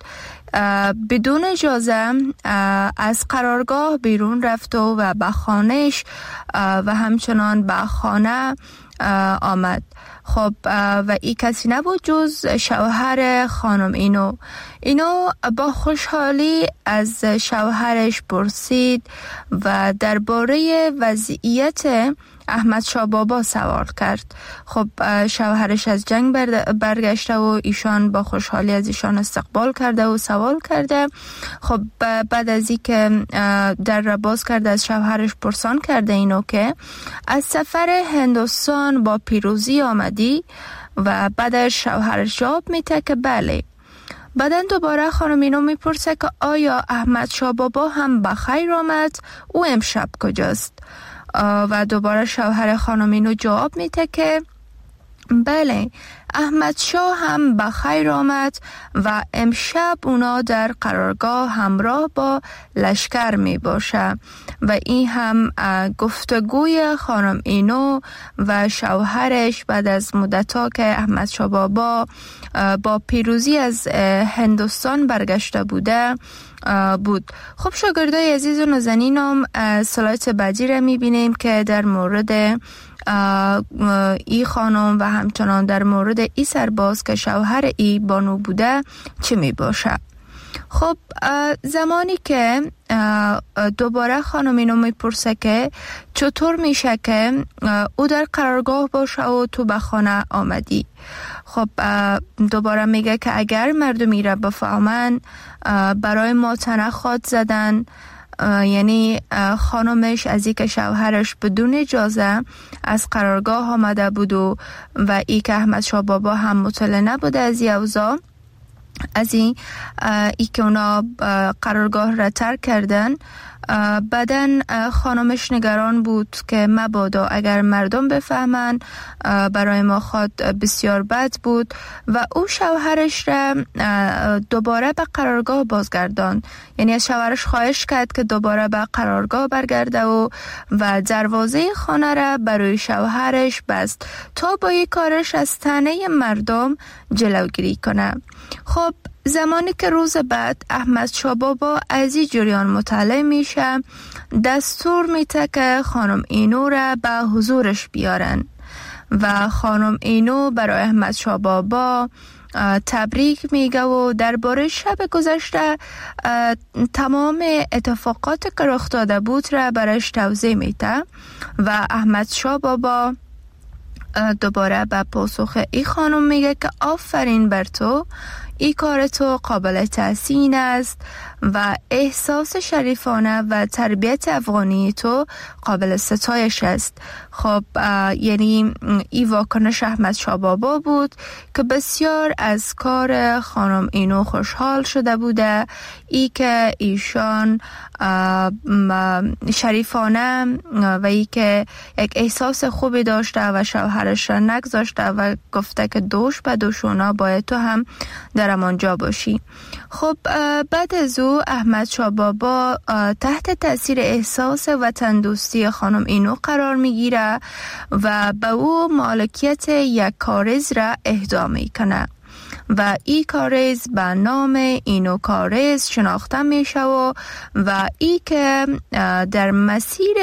بدون اجازه از قرارگاه بیرون رفت و به خانهش و همچنان به خانه آمد. خب و این کسی نبود جز شوهر خانم اینو با خوشحالی از شوهرش پرسید و درباره وضعیت احمد شاه بابا سوال کرد. خب شوهرش از جنگ برگشته و ایشان با خوشحالی از ایشان استقبال کرده و سوال کرده. خب بعد از این که در را باز کرده از شوهرش پرسان کرده اینو که از سفر هندوستان با پیروزی آمدی؟ و بعدش شوهرش جواب میده که بله. بعدن دوباره خانم اینو میپرسه که آیا احمد شاه بابا هم بخیر آمد؟ او امشب کجاست؟ و دوباره شوهر خانم اینو جواب میده که بله، احمد شاه هم بخیر آمد و امشب اونا در قرارگاه همراه با لشکر می باشه. و این هم گفتگوی خانم اینو و شوهرش بعد از مدتا که احمد شاه بابا با پیروزی از هندوستان برگشته بوده بود. خب شاگردای عزیز و نازنینم سلایت بعدی را می بینیم که در مورد ای خانم و همچنان در مورد ای سرباز که شوهر ای بانو بوده چه می باشه. خب زمانی که دوباره خانم اینو میپرسه که چطور میشه که او در قرارگاه باشه و تو به خانه آمدی؟ خب دوباره میگه که اگر مردمی را بفهمن برای ما تنخواد زدن، یعنی خانمش از این که شوهرش بدون اجازه از قرارگاه آمده بود و ای که احمد شاه بابا هم مطلع نبوده از اوضاع، از این که اونا قرارگاه را ترک کردن. بعدن خانمش نگران بود که مبادا اگر مردم بفهمن برای ما خود بسیار بد بود و او شوهرش را دوباره به قرارگاه بازگردان. یعنی از شوهرش خواهش کرد که دوباره به قرارگاه برگرده و دروازه خانه را برای شوهرش بست تا با یک کارش از طعنه مردم جلوگیری کنه. خب زمانی که روز بعد احمد شاه بابا از این جریان مطلع میشه، دستور میده که خانم اینو را به حضورش بیارن و خانم اینو برای احمد شاه بابا تبریک میگه و درباره شب گذشته تمام اتفاقات که رخ داده بود را برایش توضیح میده و احمد شاه بابا دوباره به پاسخ ای خانم میگه که آفرین بر تو، این کار تو قابل تحسین است و احساس شریفانه و تربیت افغانی تو قابل ستایش است. خب یعنی این واکنش احمد شاه بابا بود که بسیار از کار خانم اینو خوشحال شده بوده، ای که ایشان شریفانه و ای که یک احساس خوبی داشته و شوهرش را نگذاشته و گفته که دوش به دوشونا باید تو هم در همانجا باشی. خب بعد از او احمد شاه بابا تحت تاثیر احساس وطن دوستی خانم اینو قرار میگیره و به او مالکیت یک کارز را اهدا میکنه و این کارز به نام اینو کارز شناخته میشه و ای که در مسیر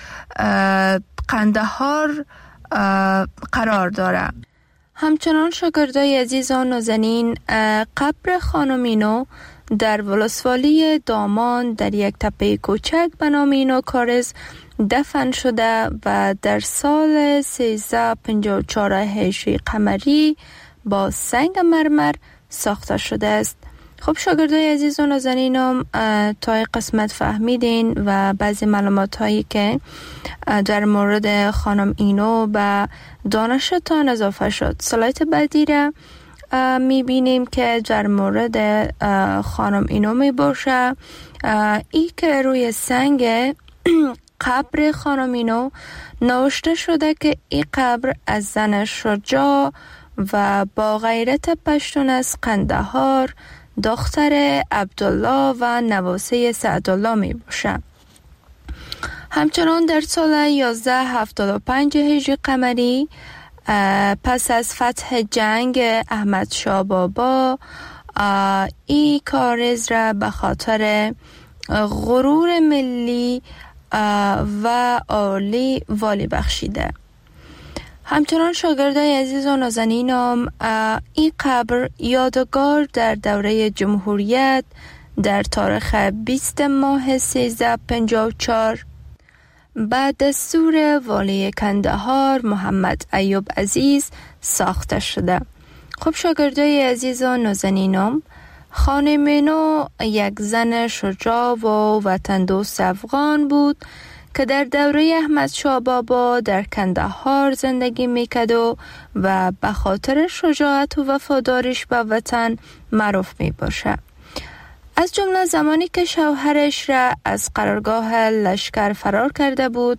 قندهار قرار داره. همچنان شاگردای عزیز و نازنین، قبر خانم اینو در ولسوالی دامان در یک تپه کوچک به نام اینو کارز دفن شده و در سال 1354 هجری قمری با سنگ مرمر ساخته شده است. خب شاگردای عزیز و نازنینم تا قسمت فهمیدین و بعضی معلومات هایی که در مورد خانم اینو به دانشتان اضافه شد. سلایت بعدی را میبینیم که در مورد خانم اینو میباشه، ای که روی سنگ قبر خانم اینو نوشته شده که این قبر از زن شجاع و با غیرت پشتون از قندهار، دختر عبدالله و نواسه سعدالله می باشه. همچنان در سال 1175 هجری قمری پس از فتح جنگ احمد شاه بابا این کارز را به خاطر غرور ملی و عالی والی بخشیده. همچنان شاگردای عزیز و نازنینم، این قبر یادگار در دوره جمهوریت در تاریخ 20 ماه 1354 به دستور والی کندهار محمد ایوب عزیز ساخته شده. خب شاگردای عزیز و نازنینم، خانم نو یک زن شجاع و وطن دوست افغان بود که در دوره احمد شاه بابا در کندهار زندگی میکرد و به خاطر شجاعت و وفاداریش به وطن معروف می باشه. از جمله زمانی که شوهرش را از قرارگاه لشکر فرار کرده بود،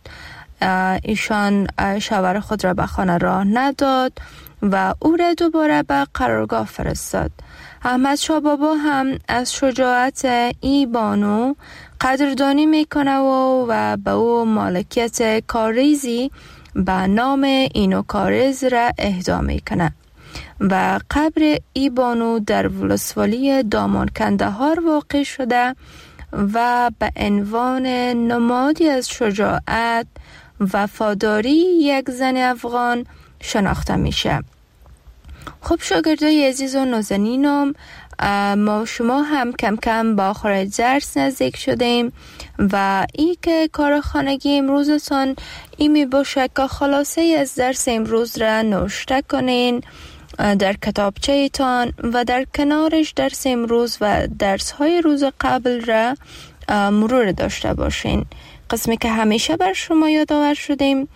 ایشان شوهر خود را به خانه راه نداد و او را دوباره به قرارگاه فرستاد. احمد شاه بابا هم از شجاعت ای بانو قدردانی میکنه و به او مالکیت کاریزی به نام اینو کاریز را اهدا میکنه و قبر ای بانو در ولسوالی دامان کندهار واقع شده و به عنوان نمادی از شجاعت وفاداری یک زن افغان شناخته میشه. خب شاگردای عزیز و نازنینم، ما شما هم کم کم با آخر درس نزدیک شدیم و ای که کار خانگی امروزتان ای می باشه که خلاصه از درس امروز را نوشته کنین در کتابچه تان و در کنارش درس امروز و درس های روز قبل را مرور داشته باشین. قسمی که همیشه بر شما یادآور شدیم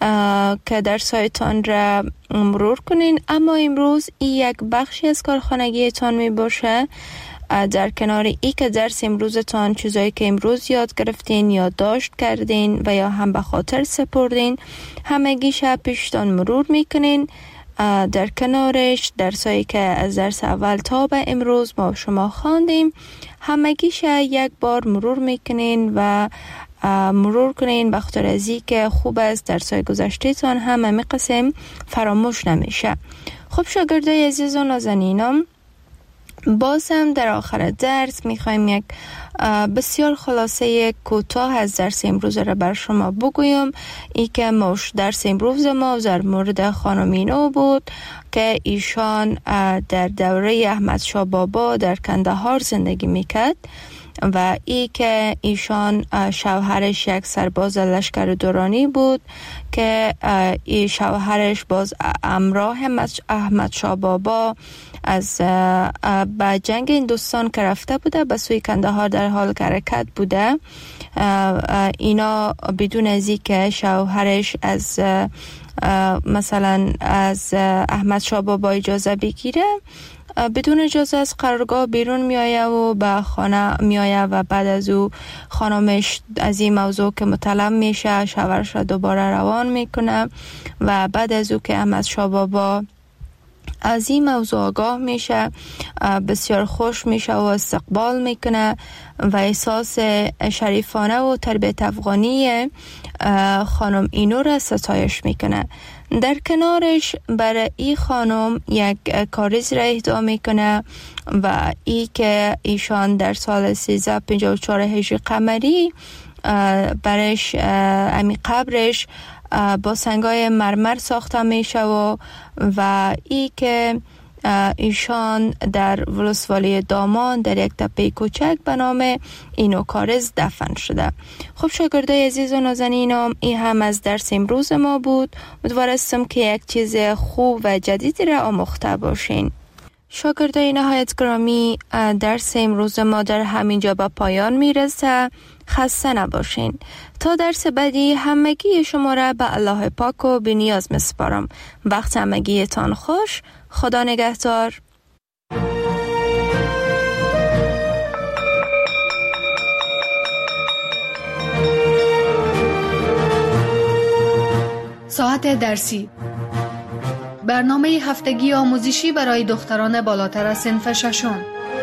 که درس‌هایتان را مرور کنین، اما امروز این یک بخشی از کارخانگیتان می باشه. در کنار ای که درس امروزتان چیزایی که امروز یاد گرفتین یا داشت کردین و یا هم به خاطر سپردین همگیش پیشتان مرور میکنین. در کنارش درسایی که از درس اول تا به امروز ما شما خواندیم همگیش یک بار مرور میکنین و مرور کنین به خاطر ازی که خوب است درسای گذشته تان همه قسم فراموش نمیشه. خب شاگردای عزیز و نازنینم، باز هم در آخر درس میخوایم یک بسیار خلاصه کوتاه از درس امروز را بر شما بگویم. ای که درس امروز ما در مورد خانم نو بود که ایشان در دوره احمد شاه بابا در کندهار زندگی میکرد و ای که ایشان شوهرش یک سرباز لشکر دورانی بود که ای شوهرش باز همراه احمد شاه بابا از به جنگ هندوستان که رفته بوده به سوی کندهار در حال حرکت بوده. اینا بدون از اینکه شوهرش از مثلا از احمد شاه بابا اجازه بگیره بدون اجازه از قرارگاه بیرون میآیه و به خانه میآیه و بعد از او خانمش از این موضوع که مطلب میشه شوهرش را دوباره روان میکنه و بعد از او که احمد شاه بابا از این موضوع آگاه میشه بسیار خوش میشه و استقبال میکنه و احساس شریفانه و تربیت افغانی خانم اینو را ستایش میکنه. در کنارش برای این خانم یک کاریز را اهدا میکنه و ای که ایشان در سال 1354 هجری قمری برش امی قبرش با سنگای مرمر ساخته میشه و ای که ایشان در ولسوالی دامان در یک تپه کوچک به نام اینو کارز دفن شده. خب شاگردای عزیز و نازنینم، این هم از درس امروز ما بود. امیدوارم که یک چیز خوب و جدیدی را آموخته باشین. شاگردای نهایت گرامی، درس امروز ما در همینجا به پایان میرسه. خسته نباشین. تا درس بعدی همگی شما را به الله پاک و بی‌نیاز میسپارم. وقت همگیتان خوش. خدا نگهدار. ساعت درسی، برنامه هفتگی آموزشی برای دختران بالاتر از صنف ششم.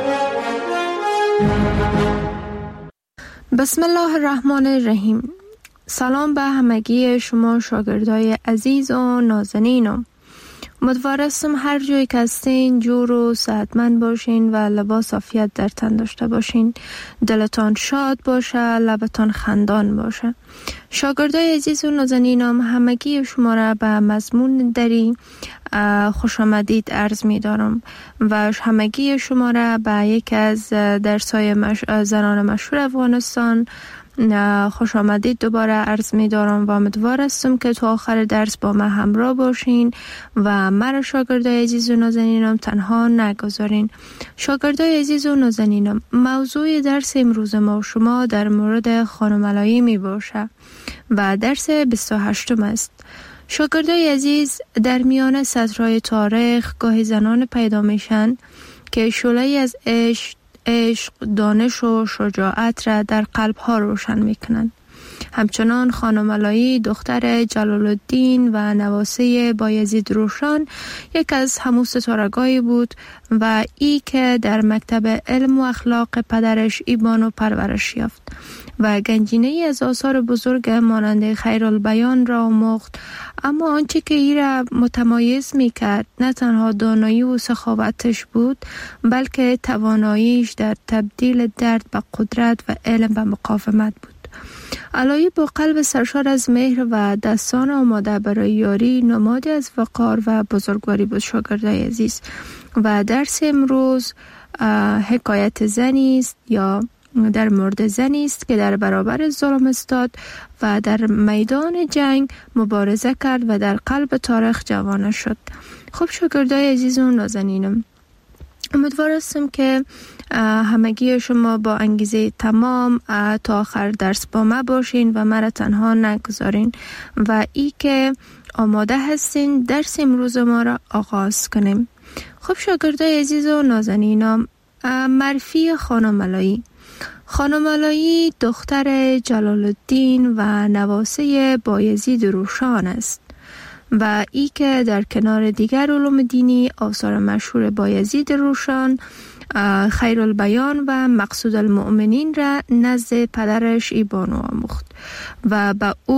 بسم الله الرحمن الرحیم. سلام به همگی شما شاگردای عزیز و نازنینم. امیدوارم هر جایی که هستین جور و صحتمند باشین و لباس عافیت در تن داشته باشین. دلتان شاد باشه، لبتان خندان باشه. شاگردای عزیز و نازنینم، همگی شما را به مضمون دری خوش آمدید عرض می دارم و همگی شما را به یک از درس‌های زنان مشهور افغانستان خوش آمدید دوباره عرض می دارم و امیدوار هستم که تا آخر درس با من همراه باشین و مرا شاگردای عزیز و نازنینم تنها نگذارین. شاگردای عزیز و نازنینم، موضوع درس امروز ما و شما در مورد خانم علایی می باشه و درس 28 است. شاگردای عزیز، در میان سطرهای تاریخ گاهی زنان پیدا میشن که شعله‌ای از عشق، دانش و شجاعت را در قلب‌ها روشن میکنن. همچنان خانم علایی دختر جلال الدین و نواسه بایزید روشن یک از همون ستارگانی بود و ای که در مکتب علم و اخلاق پدرش ایبانو پرورش یافت و گنجینه‌ای از آثار بزرگ مانند خیرالبیان را آموخت. اما آنچه که ای را متمایز میکرد نه تنها دانایی و سخاوتش بود، بلکه تواناییش در تبدیل درد به قدرت و علم به مقاومت بود. علایی با قلب سرشار از مهر و دستان آماده برای یاری نمادی از وقار و بزرگواری بود. شاگردای عزیز، و درس امروز حکایت زنی است یا در مورد زنی است که در برابر ظلم استاد و در میدان جنگ مبارزه کرد و در قلب تاریخ جوانه شد. خب شاگردای عزیز و نازنینم، امیدوار هستم که همگی شما با انگیزه تمام تا آخر درس با ما باشین و مرا تنها نگذارین و ای که آماده هستین درس امروز ما را آغاز کنیم. خب شاگردای عزیز و نازنینم، معرفی خانم علایی. خانم علایی دختر جلال الدین و نواسه بایزید روشن است و ای که در کنار دیگر علوم دینی آثار مشهور بایزید روشن، خیرالبیان و مقصود المؤمنین را نزد پدرش ایبانو آموخت و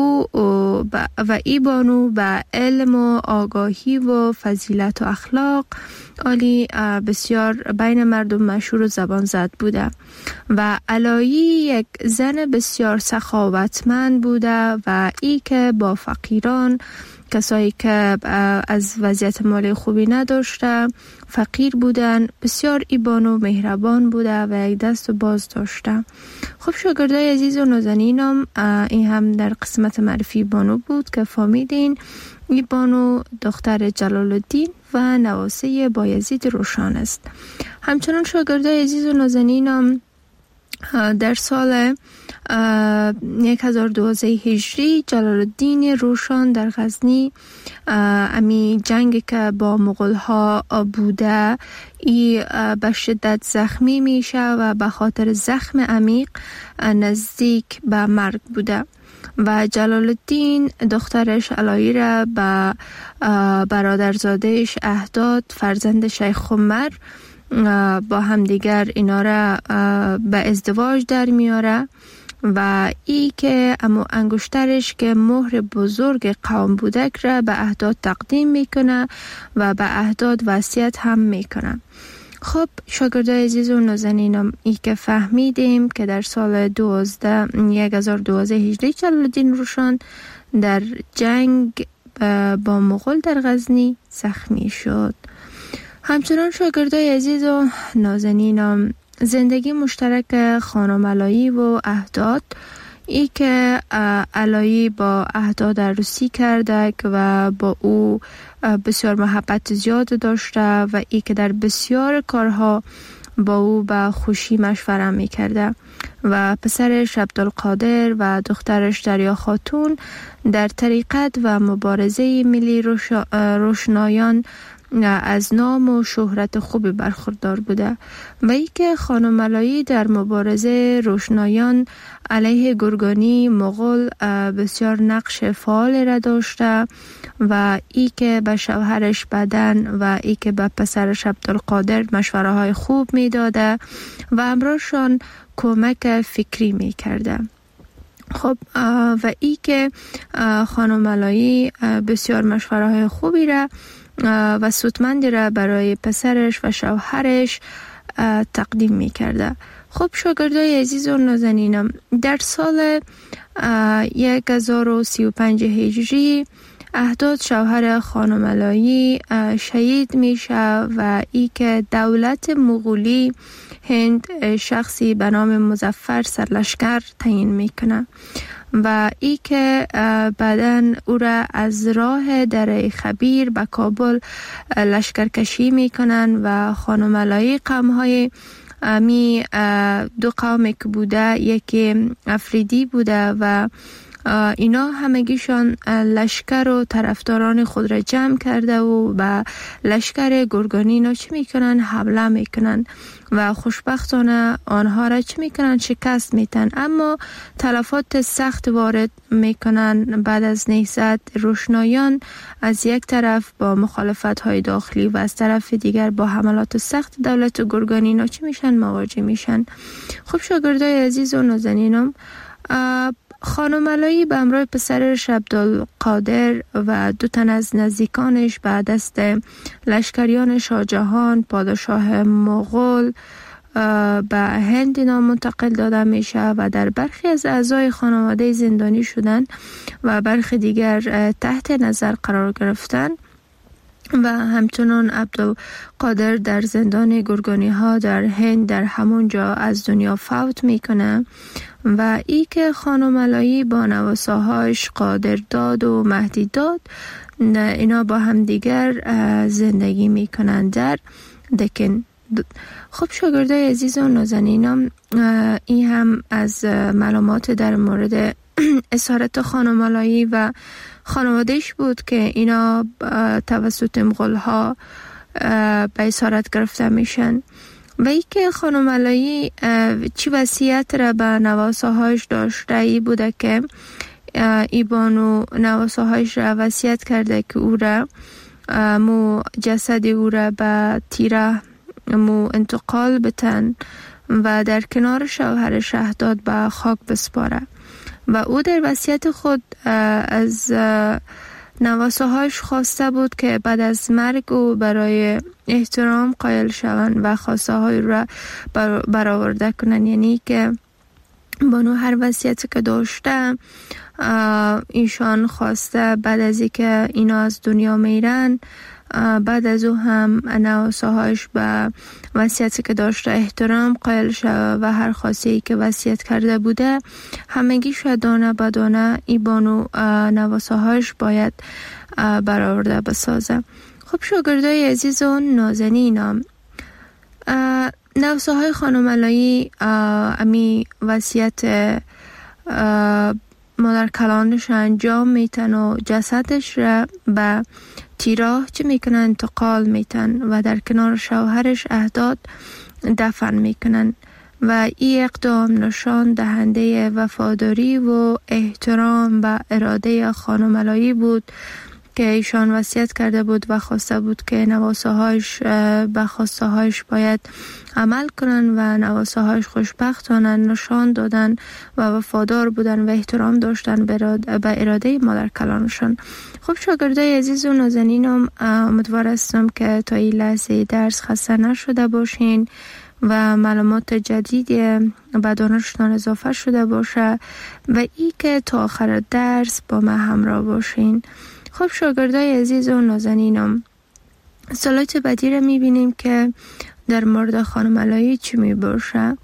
ایبانو به علم و آگاهی و فضیلت و اخلاق عالی بسیار بین مردم مشهور و زبان زد بوده و علایی یک زن بسیار سخاوتمند بوده و ای که با فقیران، کسایی که از وضعیت مالی خوبی نداشته، فقیر بودن، بسیار ایبان و مهربان بوده و یک دست و باز داشته. خب شاگردای عزیز و نازنینم، این هم در قسمت معرفی بانو بود که فهمیدین ایبانو دختر جلال الدین و نواسه بایزید روشن است. همچنان شاگردای عزیز و نازنینم، در سال 1012 هجری جلال الدین روشن در غزنی امی جنگ که با مغول ها بوده ای به شدت زخمی میشه و به خاطر زخم عمیق نزدیک به مرگ بوده و جلال الدین دخترش علایی را به برادرزادهش اهداد، فرزند شیخ عمر، با همدیگر اینا را به ازدواج در میاره و ای که امو انگشترش که مهر بزرگ قوم بودک را به اهداد تقدیم میکنه و به اهداد وصیت هم میکنه. خب شاگردای عزیز و نازنینم، ای که فهمیدیم که در سال 1012 هجری جلال الدین روشن در جنگ با مغول در غزنی زخمی شد. همچنان شاگردای عزیز و نازنینم، زندگی مشترک خانم علایی و اهداد، ای که علایی با اهداد عروسی کرده و با او بسیار محبت زیاد داشته و ای که در بسیار کارها با او به خوشی مشوره می کرده و پسرش عبدالقادر و دخترش دریا خاتون در طریقت و مبارزه ملی روشنایان از نام و شهرت خوبی برخوردار بوده و ای که خانم علایی در مبارزه روشنایان علیه گرگانی مغول بسیار نقش فعال را داشته و ای که به شوهرش بدن و ای که به پسرش عبدالقادر مشوره های خوب می داده و همراهشان کمک فکری می کرده. خب و ای که خانم علایی بسیار مشوره های خوبی را و سودمندی را برای پسرش و شوهرش تقدیم می کرده. خب شاگردای عزیز و نازنینم، در سال 1035 هجری احداد شوهر خانم علایی شهید میشه و ای که دولت مغولی هند شخصی به نام مظفر سرلشکر تعیین میکنه و ای که بعداً او را از راه دره خبیر به کابل لشکرکشی میکنن و خانم علایی قوم‌های می دو قومی که بوده، یکی افریدی بوده و اینا همگیشان لشکر و طرفداران خود را جمع کرده و به لشکر گرگانی اینا چی میکنن؟ حمله میکنن و خوشبختانه آنها را چی میکنن؟ شکست میتن، اما تلفات سخت وارد میکنن. بعد از نهضت روشنایان از یک طرف با مخالفت های داخلی و از طرف دیگر با حملات سخت دولت گرگانی اینا چی میشن؟ مواجه میشن. خب شاگردای عزیز و نازنینم، خانم علایی به همراه پسرش عبدالقادر و 2 تن از نزدیکانش به دست لشکریان شاهجهان پادشاه مغول به هند منتقل داده میشه و در برخی از اعضای خانواده زندانی شدن و برخی دیگر تحت نظر قرار گرفتن و همچنان عبدالقادر در زندان گرگانی ها در هند در همون جا از دنیا فوت میکنه و ای که خانم علایی با نواساهاش قادر داد و مهدی داد اینا با هم دیگر زندگی میکنن در دکن. خب شاگردای عزیز و نازنینم، این هم از معلومات در مورد اسارت خانم علایی و خانوادهش بود که اینا توسط مغول ها به اسارت گرفته میشن و ای که خانم علایی چی وصیت را به نواساهاش داشته ای بوده که ای بانو نواساهاش را وصیت کرده که او را جسد او را به تیره انتقال بتن و در کنار شوهر شهداد به خاک بسپاره و او در وصیت خود از نواساهاش خواسته بود که بعد از مرگ او برای احترام قائل شوند و خواسته های را برآورده کنند، یعنی که بانو هر وصیتی که داشته ایشان خواسته بعد از اینکه اینا از دنیا میرن بعد از او هم نواساهاش به وصیتی که داشته احترام قائل شود و هر خواسته‌ای که وصیت کرده بوده همگیش دانه به دانه ای بانو نواساهاش باید برآورده بسازه. خب شاگردای عزیز و نازنینم، نواساهای خانم علایی امی وصیت مادر کلانش انجام میتن و جسدش را به تیراه چه میکنن؟ انتقال میتن و در کنار شوهرش احداد دفن میکنن و این اقدام نشان دهنده وفاداری و احترام به اراده خانم علایی بود که ایشان وصیت کرده بود و خواسته بود که نواساهاش به خواستهاش باید عمل کنن و نواساهاش خوشبختانه نشان دادن و وفادار بودن و احترام داشتن به اراده مادر کلانشان. خب شاگردای عزیز و نازنینم، امیدوار هستم که تا این لحظه درس خسته نشده باشین و معلومات جدیدی به دانشتان اضافه شده باشه و ای که تا آخر درس با ما همراه باشین. خب شاگردای عزیز و نازنینم، سلایت بعدی را میبینیم که در مورد خانم علایی چی میباشه.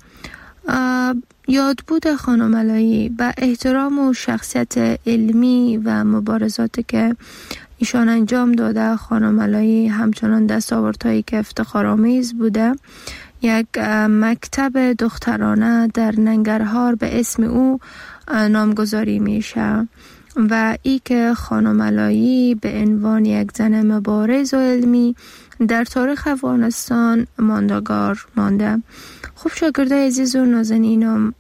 یادبود خانم علایی به احترام و شخصیت علمی و مبارزاتی که ایشان انجام داده، خانم علایی همچنان دستاوردهایی که افتخارآمیز بوده. یک مکتب دخترانه در ننگرهار به اسم او نامگذاری میشه و ای که خانم علایی به عنوان یک زن مبارز و علمی در تاریخ افغانستان ماندگار مانده. خب شاگردای عزیز و نازنینم،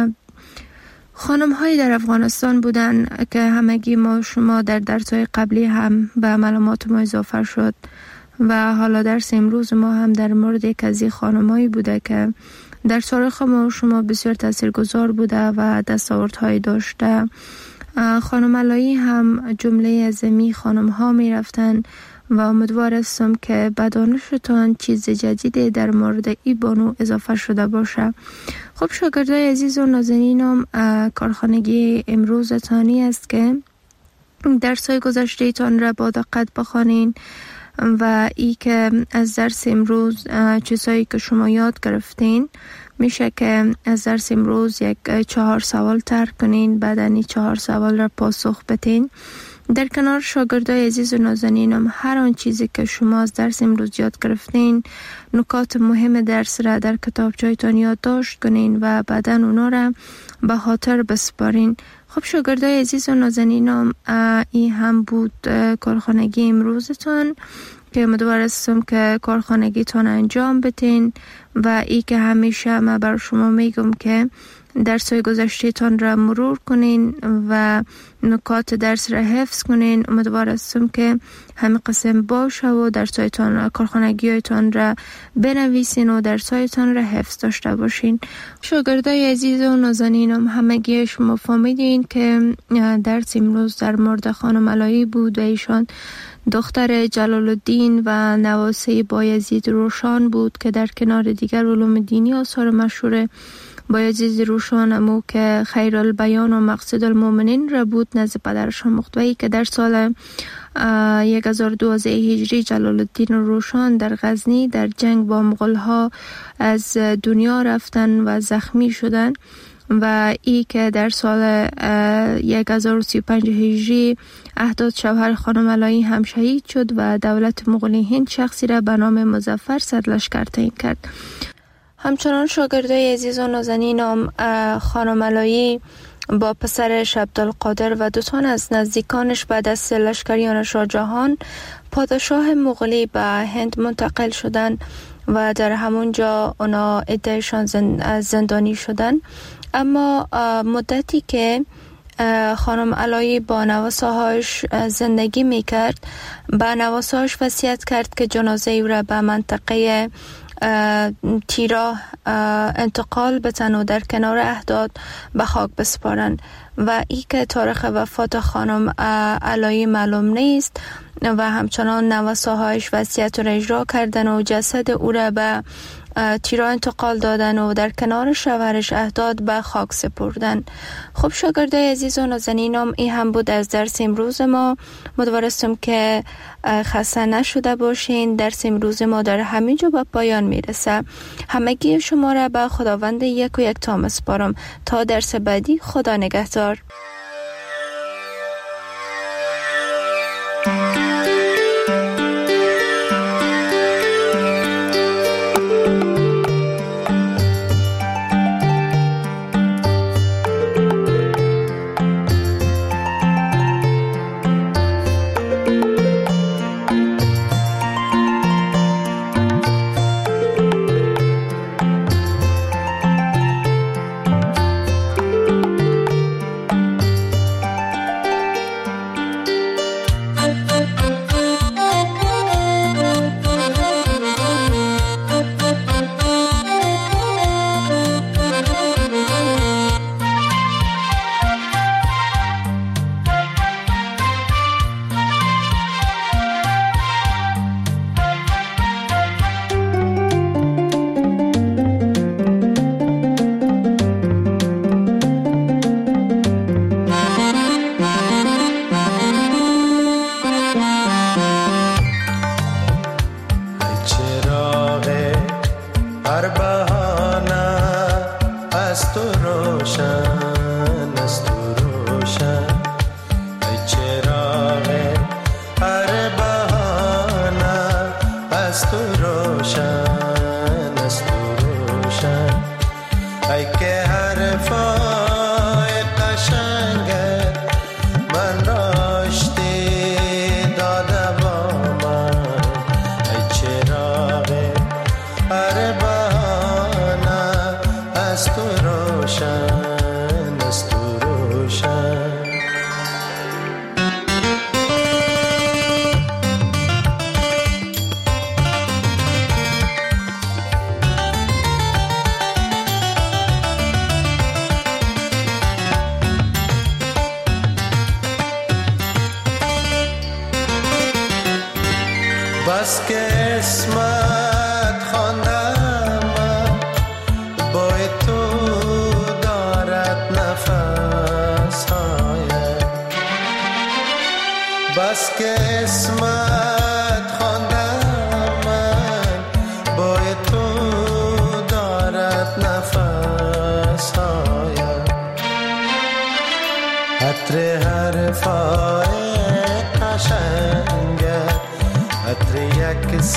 خانم هایی در افغانستان بودن که همگی ما شما در درس‌های قبلی هم به معلومات ما اضافه شد و حالا درس امروز ما هم در مورد یک از این خانم‌هایی بوده که در تاریخ ما شما بسیار تاثیرگذار بوده و دستاوردهایی داشته. خانم علایی هم جمله از می خانم ها می رفتن و امیدوار هستم که به دانشتان چیز جدیدی در مورد ای بانو اضافه شده باشه. خب شاگردای عزیز و نازنینم، کارخانگی امروز تانی است که درس‌های گذشته‌تان را با دقت بخوانین و ای که از درس امروز چیزهایی که شما یاد گرفتین میشه که از درس امروز یک 4 سوال طرح کنین، بعد این 4 سوال را پاسخ بدین. در کنار شاگردای عزیز و نازنینم هر آن چیزی که شما از درس امروز یاد گرفتین، نکات مهم درس را در کتابچه‌تان یادداشت کنین و بعداً اونا را به خاطر بسپارین. خب شاگردای عزیز و نازنینم، این هم بود کارخانگی امروزتان که امیدوار هستم که کارخانگیتان انجام بدین و ای که همیشه من بر شما میگم که درس‌های گذشته‌تان را مرور کنین و نکات درس را حفظ کنین. امیدوار هستم که همه قسم باشه و درس‌هایتان کارخانگی‌هایتان را بنویسین و درس‌هایتان را حفظ داشته باشین. شاگردای عزیز و نازنینم، همگی شما فهمیدین که درس امروز در مورد خانم علایی بود و ایشان دختر جلال الدین و نواسه بایزید روشان بود که در کنار دیگر علوم دینی آثار مشهور بایزید روشان امو که خیر البیان و مقصد المؤمنین را بود نزد پدرش مختوی که در سال 1012 هجری جلال الدین روشان در غزنی در جنگ با مغول‌ها از دنیا رفتن و زخمی شدن و ای که در سال 1035 هجری احداد شوهر خانم علایی هم شهید شد و دولت مغولی هند شخصی را به نام مظفر سرلشکر تعیین کرد. همچنان شاگردای عزیز و نازنینم، خانم علایی با پسرش عبدالقادر و 2 تن از نزدیکانش بعد از لشکریان شاه جهان پادشاه مغولی به هند منتقل شدند و در همونجا اونا عده‌شان زندانی شدن. اما مدتی که خانم علایی با نواسه‌هاش زندگی میکرد، با نواسه‌هاش وصیت کرد که جنازه او را به منطقه تیرا انتقال بدن و در کنار احداد به خاک بسپارند و ای که تاریخ وفات خانم علایی معلوم نیست و همچنان نواسه‌هاش وصیت را اجرا کردن و جسد او را به تیرا انتقال دادن و در کنار شوهرش احداد به خاک سپردن. خب شاگردای عزیز و نازنینم، این هم بود از درس امروز ما. امیدوارم که خسته نشده باشین. درس امروز ما در همینجا به پایان میرسه. همگی شما را به خداوند یک و یک تا میسپارم تا درس بعدی. خدا نگهدار. بس که اسمت خواندم با تو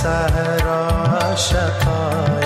صحرا شقایق